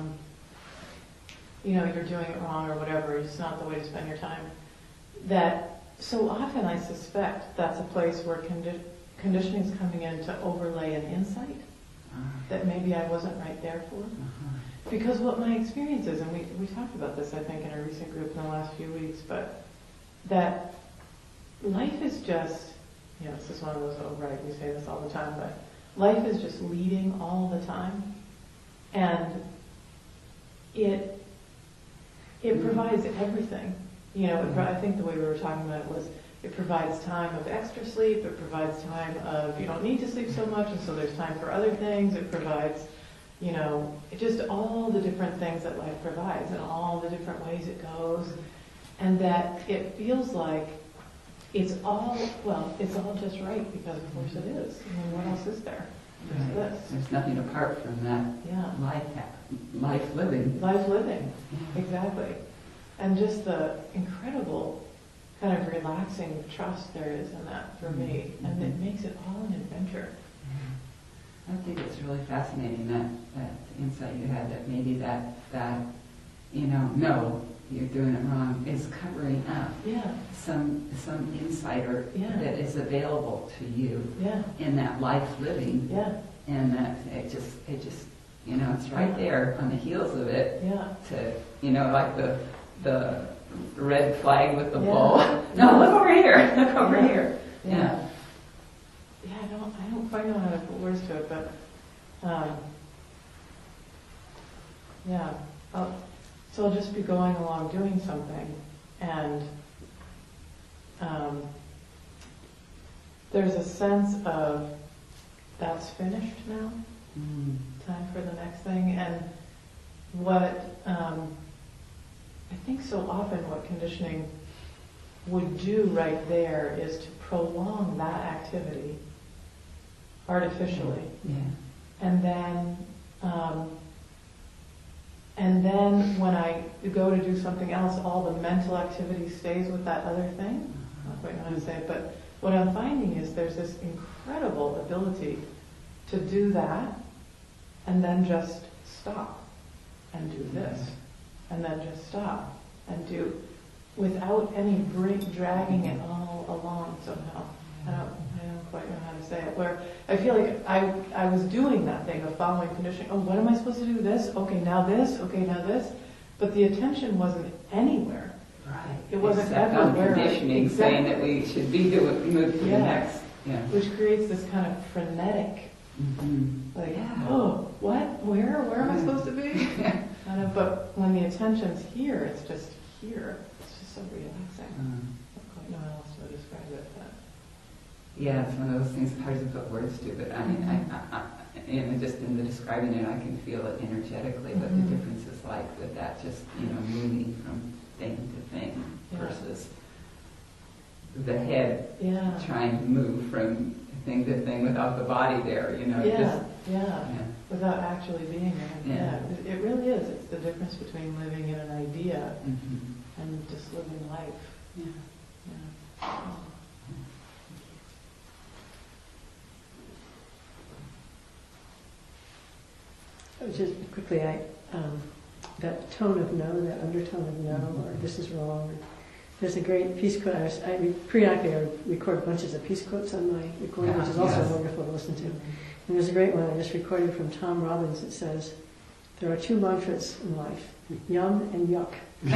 you're doing it wrong or whatever, it's not the way to spend your time, that so often I suspect that's a place where conditioning is coming in to overlay an insight that maybe I wasn't right there for. Because what my experience is, and we talked about this, I think, in a recent group in the last few weeks, but that life is just this is one of those, oh right, we say this all the time, but life is just leading all the time. And it provides everything. I think the way we were talking about it was, it provides time of extra sleep, it provides time of, you don't need to sleep so much, and so there's time for other things, it provides, just all the different things that life provides, and all the different ways it goes, and that it feels like it's all just right, because of course it is. I mean, what else is there? There's this. There's nothing apart from that life living. Life living, exactly. And just the incredible kind of relaxing trust there is in that for me. And it makes it all an adventure. I think it's really fascinating that insight you had, that maybe that no, you're doing it wrong, is covering up some insight that is available to you in that life living. And that it just it's right there on the heels of it. To like the red flag with the bull. No, look over here. Look over here. Yeah. I don't quite know how to put words to it, but so I'll just be going along doing something, and there's a sense of that's finished now. Time for the next thing. And what I think so often what conditioning would do right there is to prolong that activity artificially. And then when I go to do something else, all the mental activity stays with that other thing. I don't quite know how to say it, but what I'm finding is there's this incredible ability to do that and then just stop and do this, and then just stop and do, without any dragging it all along somehow. I don't quite know how to say it. Where I feel like I was doing that thing of following conditioning. Oh, what am I supposed to do? This? Okay, now this. Okay, now this. But the attention wasn't anywhere. Right. It wasn't Except everywhere. on conditioning saying that we should be doing, move to the next. Which creates this kind of frenetic, oh, what? Where am I supposed to be? But when the attention's here, it's just here. It's just so relaxing. I don't quite know how else to describe it. But. Yeah, it's one of those things hard to put words to, but I mean, I just in the describing it, I can feel it energetically, but the difference is like with that just, moving from thing to thing versus the head trying to move from thing to thing without the body there, without actually being there. It really is. It's the difference between living in an idea and just living life. Just quickly, that tone of no, that undertone of no, or this is wrong. There's a great peace quote. Periodically I record bunches of peace quotes on my recording, which is also wonderful to listen to. And there's a great one I just recorded from Tom Robbins that says, there are two mantras in life, yum and yuck. Yum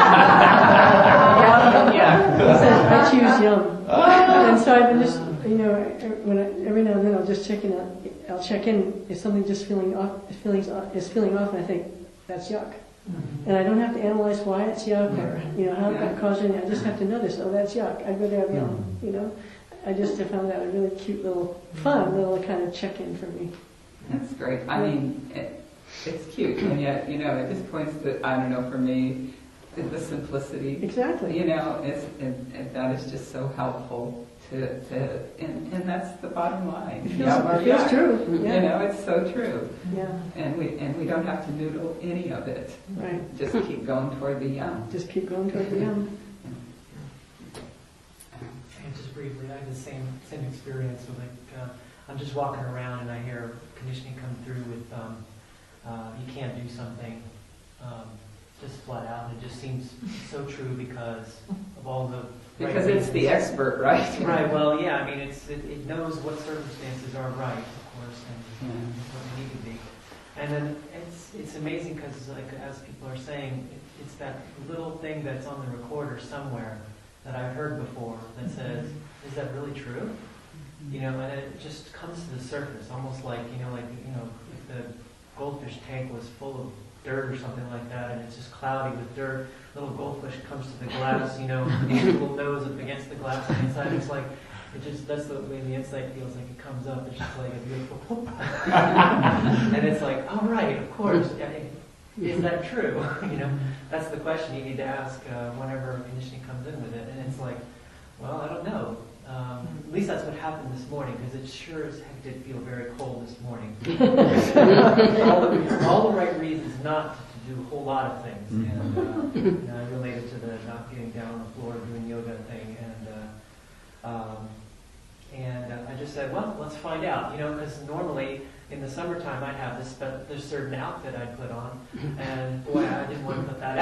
and yuck. He says, I choose yum. And so I've been just, every now and then I'll just check in if something just feeling off, and I think, that's yuck. And I don't have to analyze why it's yuck or, how that caused it. I just have to notice, oh, that's yuck. I'd rather have yum, I just have found that a really cute fun little kind of check-in for me. That's great. I mean, it's cute, and yet, it just points to, I don't know, for me, the simplicity. Exactly. And that is just so helpful and that's the bottom line. It feels true. Yeah. It's so true. Yeah. And we don't have to noodle any of it. Right. Just keep going toward the yum. Just keep going toward the yum. And just briefly, I had the same experience with I'm just walking around and I hear conditioning come through with you can't do something just flat out, and it just seems so true because of all the because it's the expert, right? Right. Well, yeah. I mean, it knows what circumstances are right, of course, and what they need to be. And then it's amazing because, like as people are saying, it's that little thing that's on the recorder somewhere that I've heard before that says, "Is that really true?" you know, and it just comes to the surface, almost like, if the goldfish tank was full of dirt or something like that, and it's just cloudy with dirt, little goldfish comes to the glass, little nose up against the glass on the inside, it's like, that's the way the insight feels like it comes up, it's just like a beautiful whoop. And it's like, oh right, of course, is that true? That's the question you need to ask whenever conditioning comes in with it, and it's like, well, I don't know. At least that's what happened this morning, because it sure as heck did feel very cold this morning. all the right reasons not to do a whole lot of things. And I related to the not getting down on the floor doing yoga thing. And I just said, well, let's find out. Because normally in the summertime I'd have this certain outfit I'd put on, and boy, I didn't want to put that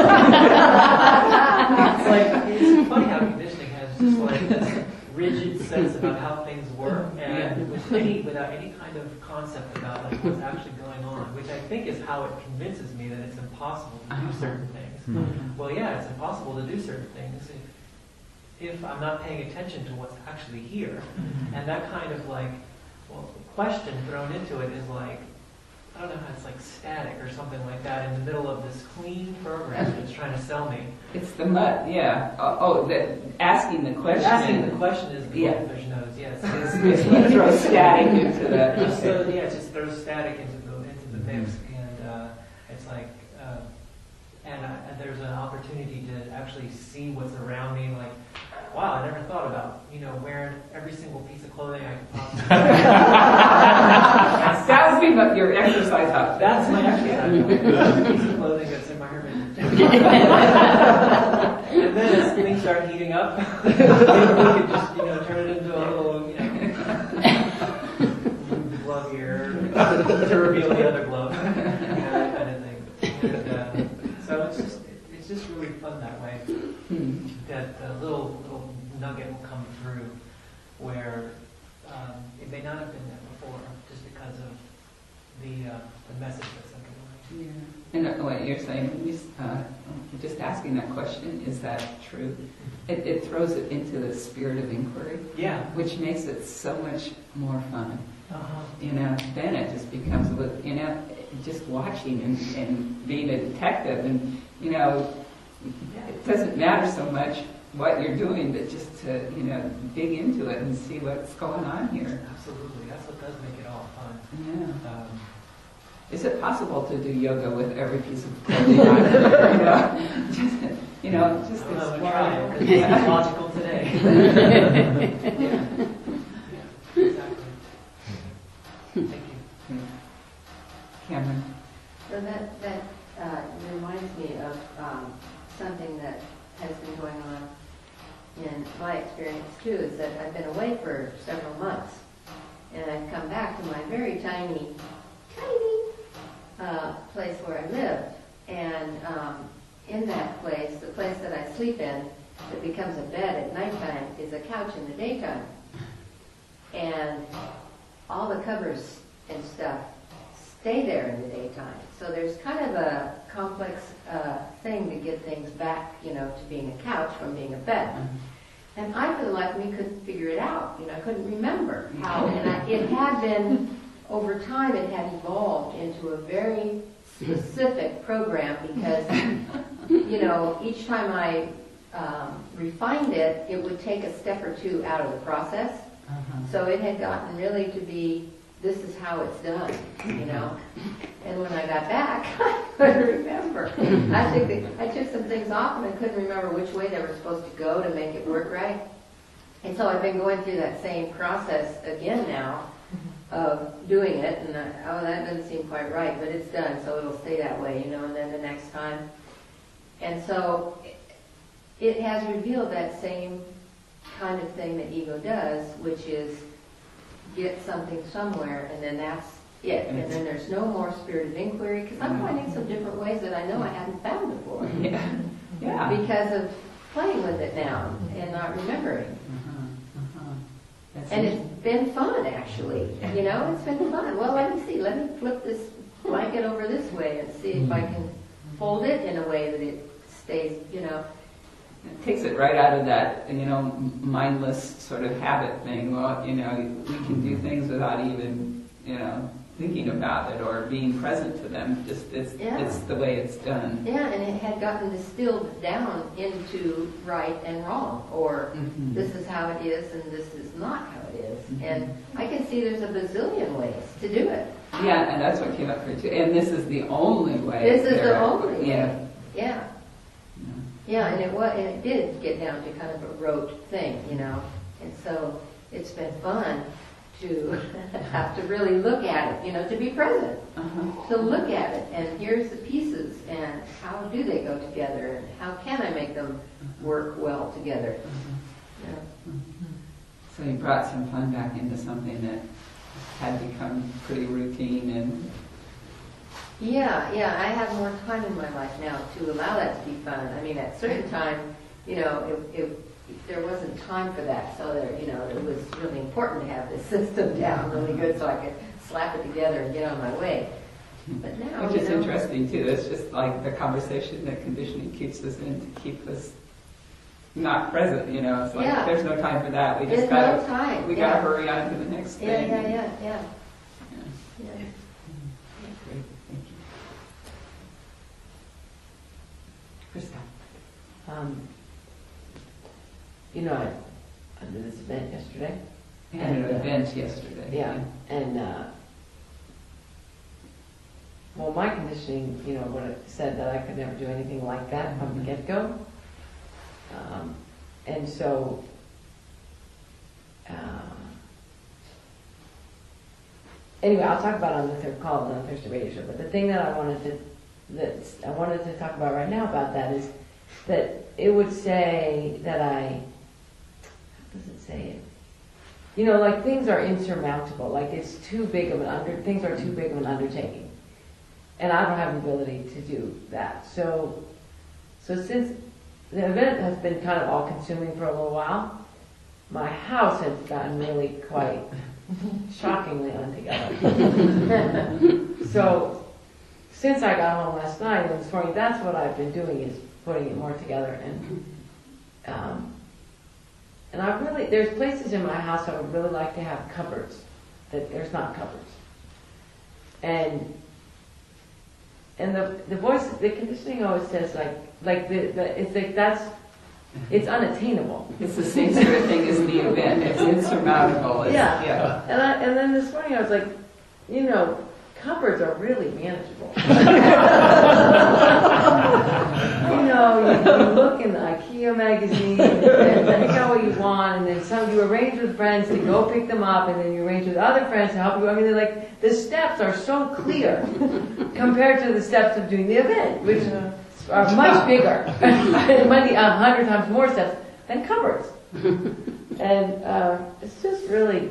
out. It's funny how conditioning has just like this rigid sense about how things work, and without any kind of concept about like what's actually going on, which I think is how it convinces me that it's impossible to do certain things. Well, yeah, it's impossible to do certain things if I'm not paying attention to what's actually here. And that kind of question thrown into it is like, I don't know how it's like static or something like that in the middle of this clean program that it's trying to sell me. It's the mud, yeah. Asking the question. Asking the question is the goldfish nose, yes. It's what throws static into that. It just throws static into the mix, and it's like, and there's an opportunity to actually see what's around me, like, wow, I never thought about, wearing every single piece of clothing I could possibly That would be your exercise outfit. That's my exercise outfit. Piece of clothing that's in my hermitage. And then as things start heating up, maybe we could just, turn it into a little, glove here to reveal the other glove, that kind of thing. And, so it's just really fun that way. That little nugget will come through where it may not have been there before, just because of the message that's underlying. Yeah. And what you're saying, just asking that question, is that true? It throws it into the spirit of inquiry, which makes it so much more fun. Then it just becomes a little, just watching and being a detective, and it doesn't matter so much what you're doing, but just to dig into it and see what's going on here. Absolutely, that's what does make it all fun. Yeah. Is it possible to do yoga with every piece of clothing on? Just try. It's logical today. Exactly. Thank you. Cameron. So that reminds me of something that has been going on in my experience too, is that I've been away for several months, and I've come back to my very tiny place where I lived, and in that place, the place that I sleep in, that becomes a bed at nighttime, is a couch in the daytime, and all the covers and stuff stay there in the daytime. So there's kind of a complex thing to get things back, to being a couch from being a bed. And I, for the life of me, couldn't figure it out. I couldn't remember how. And it had been, over time, it had evolved into a very specific program because, each time I refined it, it would take a step or two out of the process. So it had gotten really to be, this is how it's done, And when I got back, I couldn't remember. I took some things off and I couldn't remember which way they were supposed to go to make it work right. And so I've been going through that same process again now of doing it, and that doesn't seem quite right, but it's done, so it'll stay that way, and then the next time. And so it has revealed that same kind of thing that ego does, which is get something somewhere, and then that's it. And then there's no more spirit of inquiry, because I'm finding some different ways that I know I hadn't found before. Yeah. Because of playing with it now and not remembering. And it's been fun, actually. It's been fun. Well, let me see. Let me flip this blanket over this way and see if I can fold it in a way that it stays, It takes it right out of that, mindless sort of habit thing. Well, we can do things without even, thinking about it or being present to them. Just it's the way it's done. Yeah, and it had gotten distilled down into right and wrong, or this is how it is and this is not how it is. And I can see there's a bazillion ways to do it. Yeah, and that's what came up for you too. And this is the only way. This is the only way. Yeah. Yeah. Yeah, and it did get down to kind of a rote thing, and so it's been fun to have to really look at it, to be present, to look at it, and here's the pieces, and how do they go together, and how can I make them work well together? Yeah. So you brought some fun back into something that had become pretty routine and. Yeah, I have more time in my life now to allow that to be fun. I mean, at a certain time, there wasn't time for that, so it was really important to have this system down really good so I could slap it together and get on my way. But now, which is interesting too. It's just like the conversation that conditioning keeps us in to keep us not present. It's like there's no time for that. We just gotta hurry on to the next thing. Yeah. Krista. I did this event yesterday. You had an event yesterday. Yeah, and my conditioning, what it said that I could never do anything like that from the get-go. And so, anyway, I'll talk about it on the third call on the Thursday radio show. But the thing that I wanted to talk about right now about that is that it would say that how does it say it? Like things are insurmountable. Like it's too big of things are too big of an undertaking, and I don't have the ability to do that. So since the event has been kind of all-consuming for a little while, my house has gotten really quite shockingly untogether. So since I got home last night and this morning, that's what I've been doing, is putting it more together. And I really, there's places in my house I would really like to have cupboards, that there's not cupboards. And the voice, the conditioning always says it's unattainable. It's the same sort of thing as the event. It's insurmountable. Yeah. And then this morning I was like, cupboards are really manageable. You look in the IKEA magazine and pick out what you want, and then you arrange with friends to go pick them up, and then you arrange with other friends to help you. I mean, the steps are so clear compared to the steps of doing the event, which are much bigger, and 100 times more steps than cupboards. And it's just really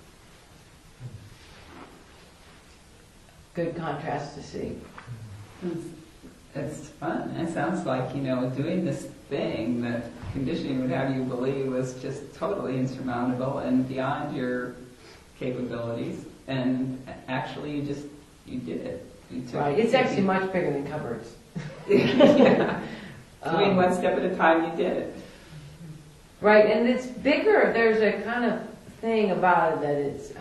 good contrast to see. It's fun. It sounds like, doing this thing that conditioning would have you believe was just totally insurmountable and beyond your capabilities. And actually you did it. Right. It's actually much bigger than cupboards. Yeah. Doing one step at a time, you did it. Right. And it's bigger. There's a kind of thing about it that it's,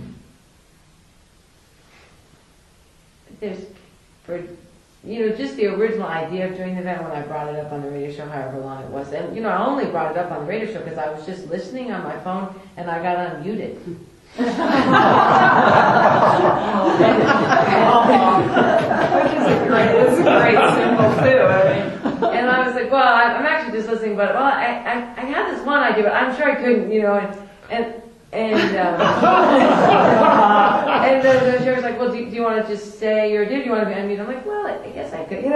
there's, for just the original idea of doing the event when I brought it up on the radio show, however long it was. And, I only brought it up on the radio show because I was just listening on my phone and I got unmuted. Which is a great symbol too. And I was like, well, I'm actually just listening, but I had this one idea, but I'm sure I couldn't, and the chair was like, well, do you want to just say do you want to be unmuted? I'm like, well, I guess I could,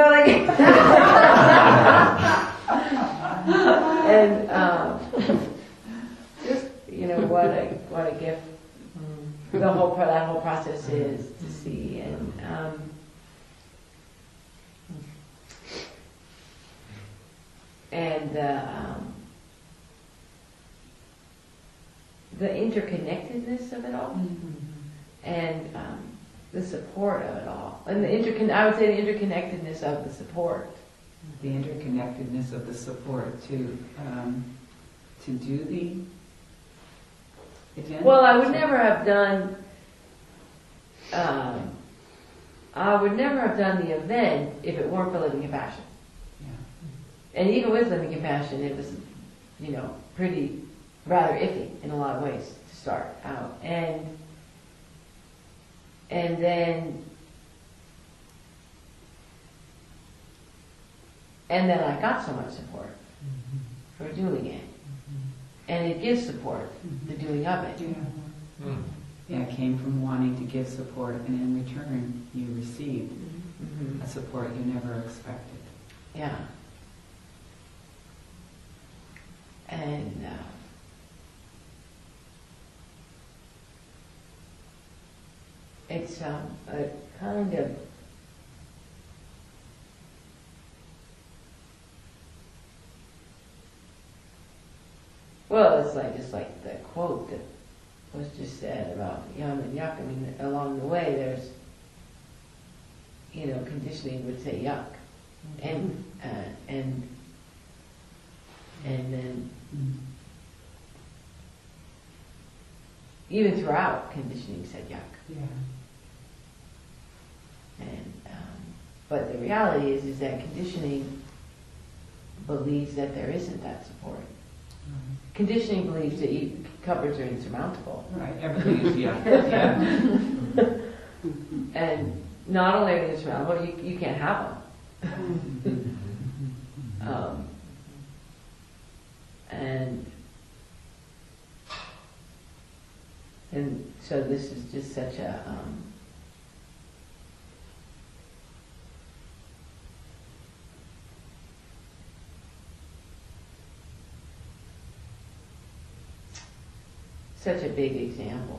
and just what a gift that whole process is to see, and the interconnectedness of it all, and the support of it all, and I would say the interconnectedness of the support the interconnectedness of the support to do the event? Well, I would never have done. I would never have done the event if it weren't for Living Compassion. Yeah. And even with Living Compassion, it was, pretty rather iffy in a lot of ways to start out, and then I got so much support for doing it, and it gives support, the doing of it. Yeah. Mm. Yeah, it came from wanting to give support, and in return, you received a support you never expected. Yeah. And it's a kind of well, it's like just like the quote that was just said about yum and yuck. I mean, along the way, there's conditioning would say yuck, and then even throughout conditioning said yuck. Yeah. And but the reality is that conditioning believes that there isn't that support. Conditioning believes that cupboards are insurmountable. Right, everything is yeah. And not only are they insurmountable, you can't have them. And so this is just such a such a big example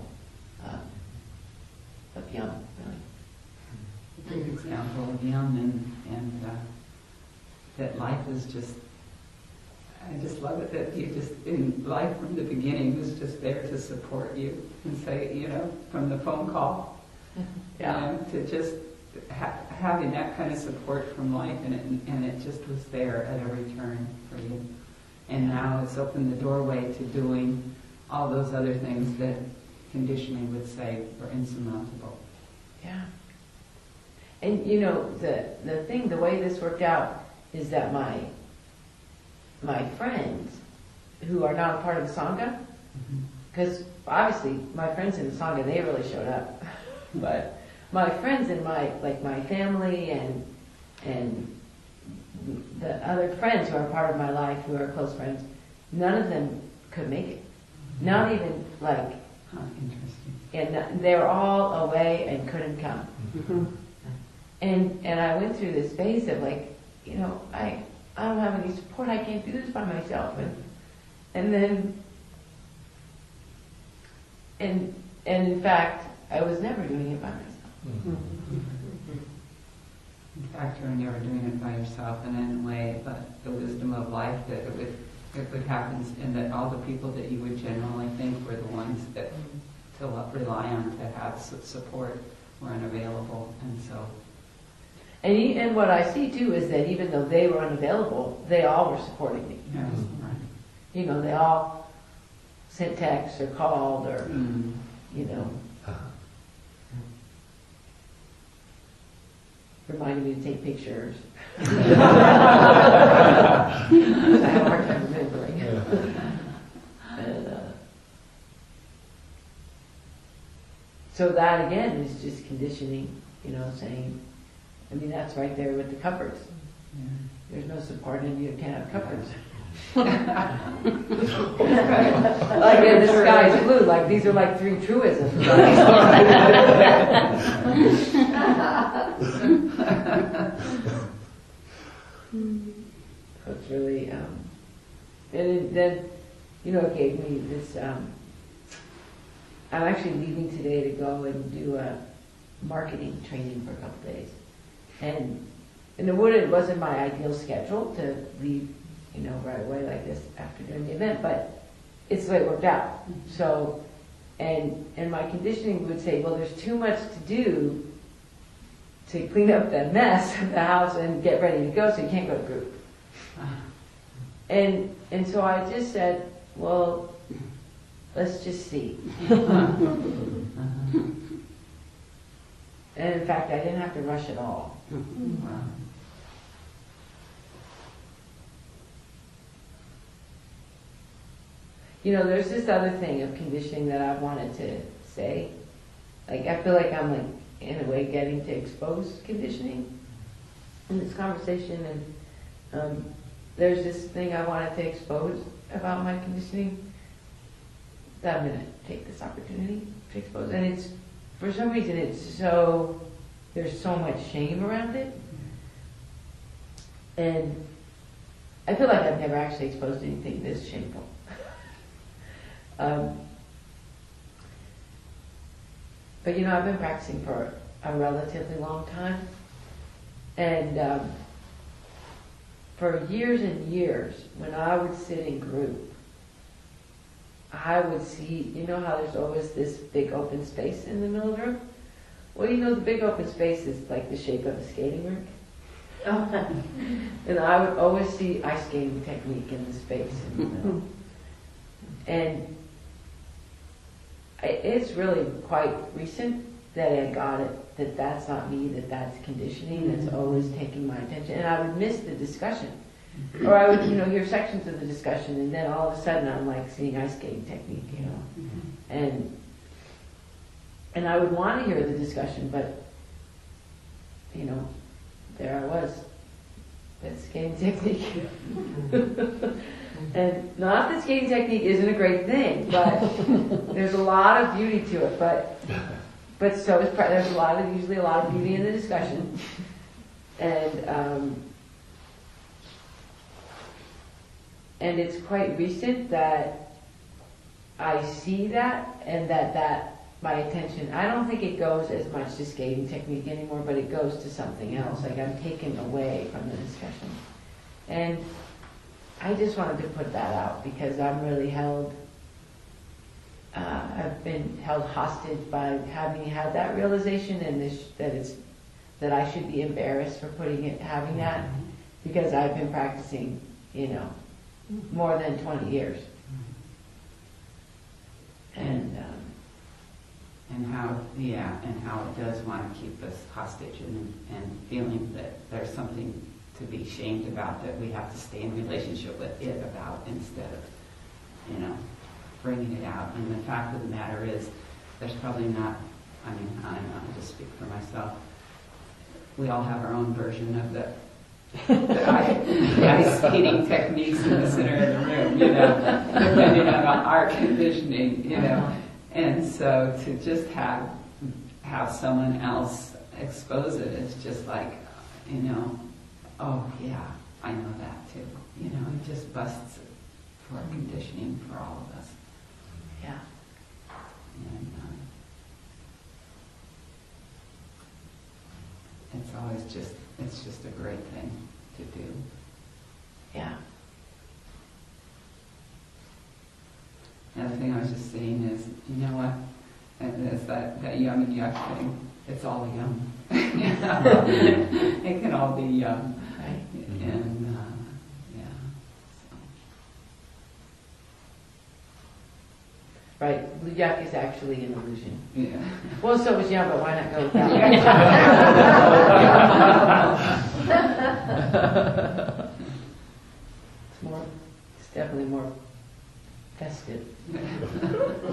of yum, really. A big example of yum and that life is just, I just love it that you just, in life from the beginning, was just there to support you and say, from the phone call, to just having that kind of support from life, and it just was there at every turn for you. And now it's opened the doorway to doing all those other things that conditioning would say are insurmountable. Yeah. And the way this worked out is that my friends who are not a part of the Sangha, because obviously my friends in the Sangha, they really showed up. But my friends in my family and the other friends who are part of my life, who are close friends, none of them could make it. Not even Interesting. and they were all away and couldn't come. And I went through this phase of I don't have any support. I can't do this by myself. And then in fact, I was never doing it by myself. In fact, you're never doing it by yourself, and in a way, but the wisdom of life that it would happen, and that all the people that you would generally think were the ones that to rely on to have support were unavailable, and so. And what I see too is that even though they were unavailable, they all were supporting me. Yes, right. They all sent texts or called or, reminded me to take pictures. I have a hard time remembering. And, so that again is just conditioning, saying, that's right there with the cupboards. Yeah. There's no support and you can't have cupboards. Like in the sky's blue, like these are like 3 truisms. So it's really, and then, it gave me this, I'm actually leaving today to go and do a marketing training for a couple days. And it wasn't my ideal schedule to leave, right away like this after doing the event, but it's the way it worked out. So, and my conditioning would say, well, there's too much to do to clean up the mess of the house and get ready to go, so you can't go to group. And so I just said, well, let's just see. And in fact, I didn't have to rush at all. You know, there's this other thing of conditioning that I wanted to say. Like, I feel like I'm, like, in a way getting to expose conditioning in this conversation. And there's this thing I wanted to expose about my conditioning that I'm going to take this opportunity to expose. And it's, for some reason, there's so much shame around it. And I feel like I've never actually exposed anything this shameful. But you know, I've been practicing for a relatively long time. And for years and years, when I would sit in group, I would see, you know how there's always this big open space in the middle of the room? Well, you know, the big open space is like the shape of a skating rink. And I would always see ice skating technique in the space in the middle. And it's really quite recent that I got it, that that's not me, that that's conditioning, that's always taking my attention. And I would miss the discussion. Or I would, you know, hear sections of the discussion, and then all of a sudden I'm like seeing ice skating technique, you know. And I would want to hear the discussion, but, you know, there I was, that skating technique. And not that skating technique isn't a great thing, but there's a lot of beauty to it. But so is there's usually a lot of beauty in the discussion, and it's quite recent that I see that, and that my attention, I don't think it goes as much to skating technique anymore, but it goes to something else. Like I'm taken away from the discussion, and I just wanted to put that out because I'm really held. I've been held hostage by having had that realization, and that I should be embarrassed for having that, because I've been practicing, you know, more than 20 years. And how it does want to keep us hostage and feeling that there's something to be shamed about, that we have to stay in relationship with it about, instead of, you know, bringing it out. And the fact of the matter is, there's probably not, I don't know, I'll just speak for myself. We all have our own version of the ice skating techniques in the center of the room, you know, depending on our conditioning, you know. And so to just have someone else expose it, it's just like, you know, oh yeah, I know that too. You know, it just busts for conditioning for all of us. Yeah. And it's just a great thing to do. Yeah. Another thing I was just saying is, you know what? And it's that yum and yuck thing. It's all yum. It can all be yum. Right. And right. Yuck is actually an illusion. Yeah. Well, so is yum, but why not go with that? It's definitely more festive.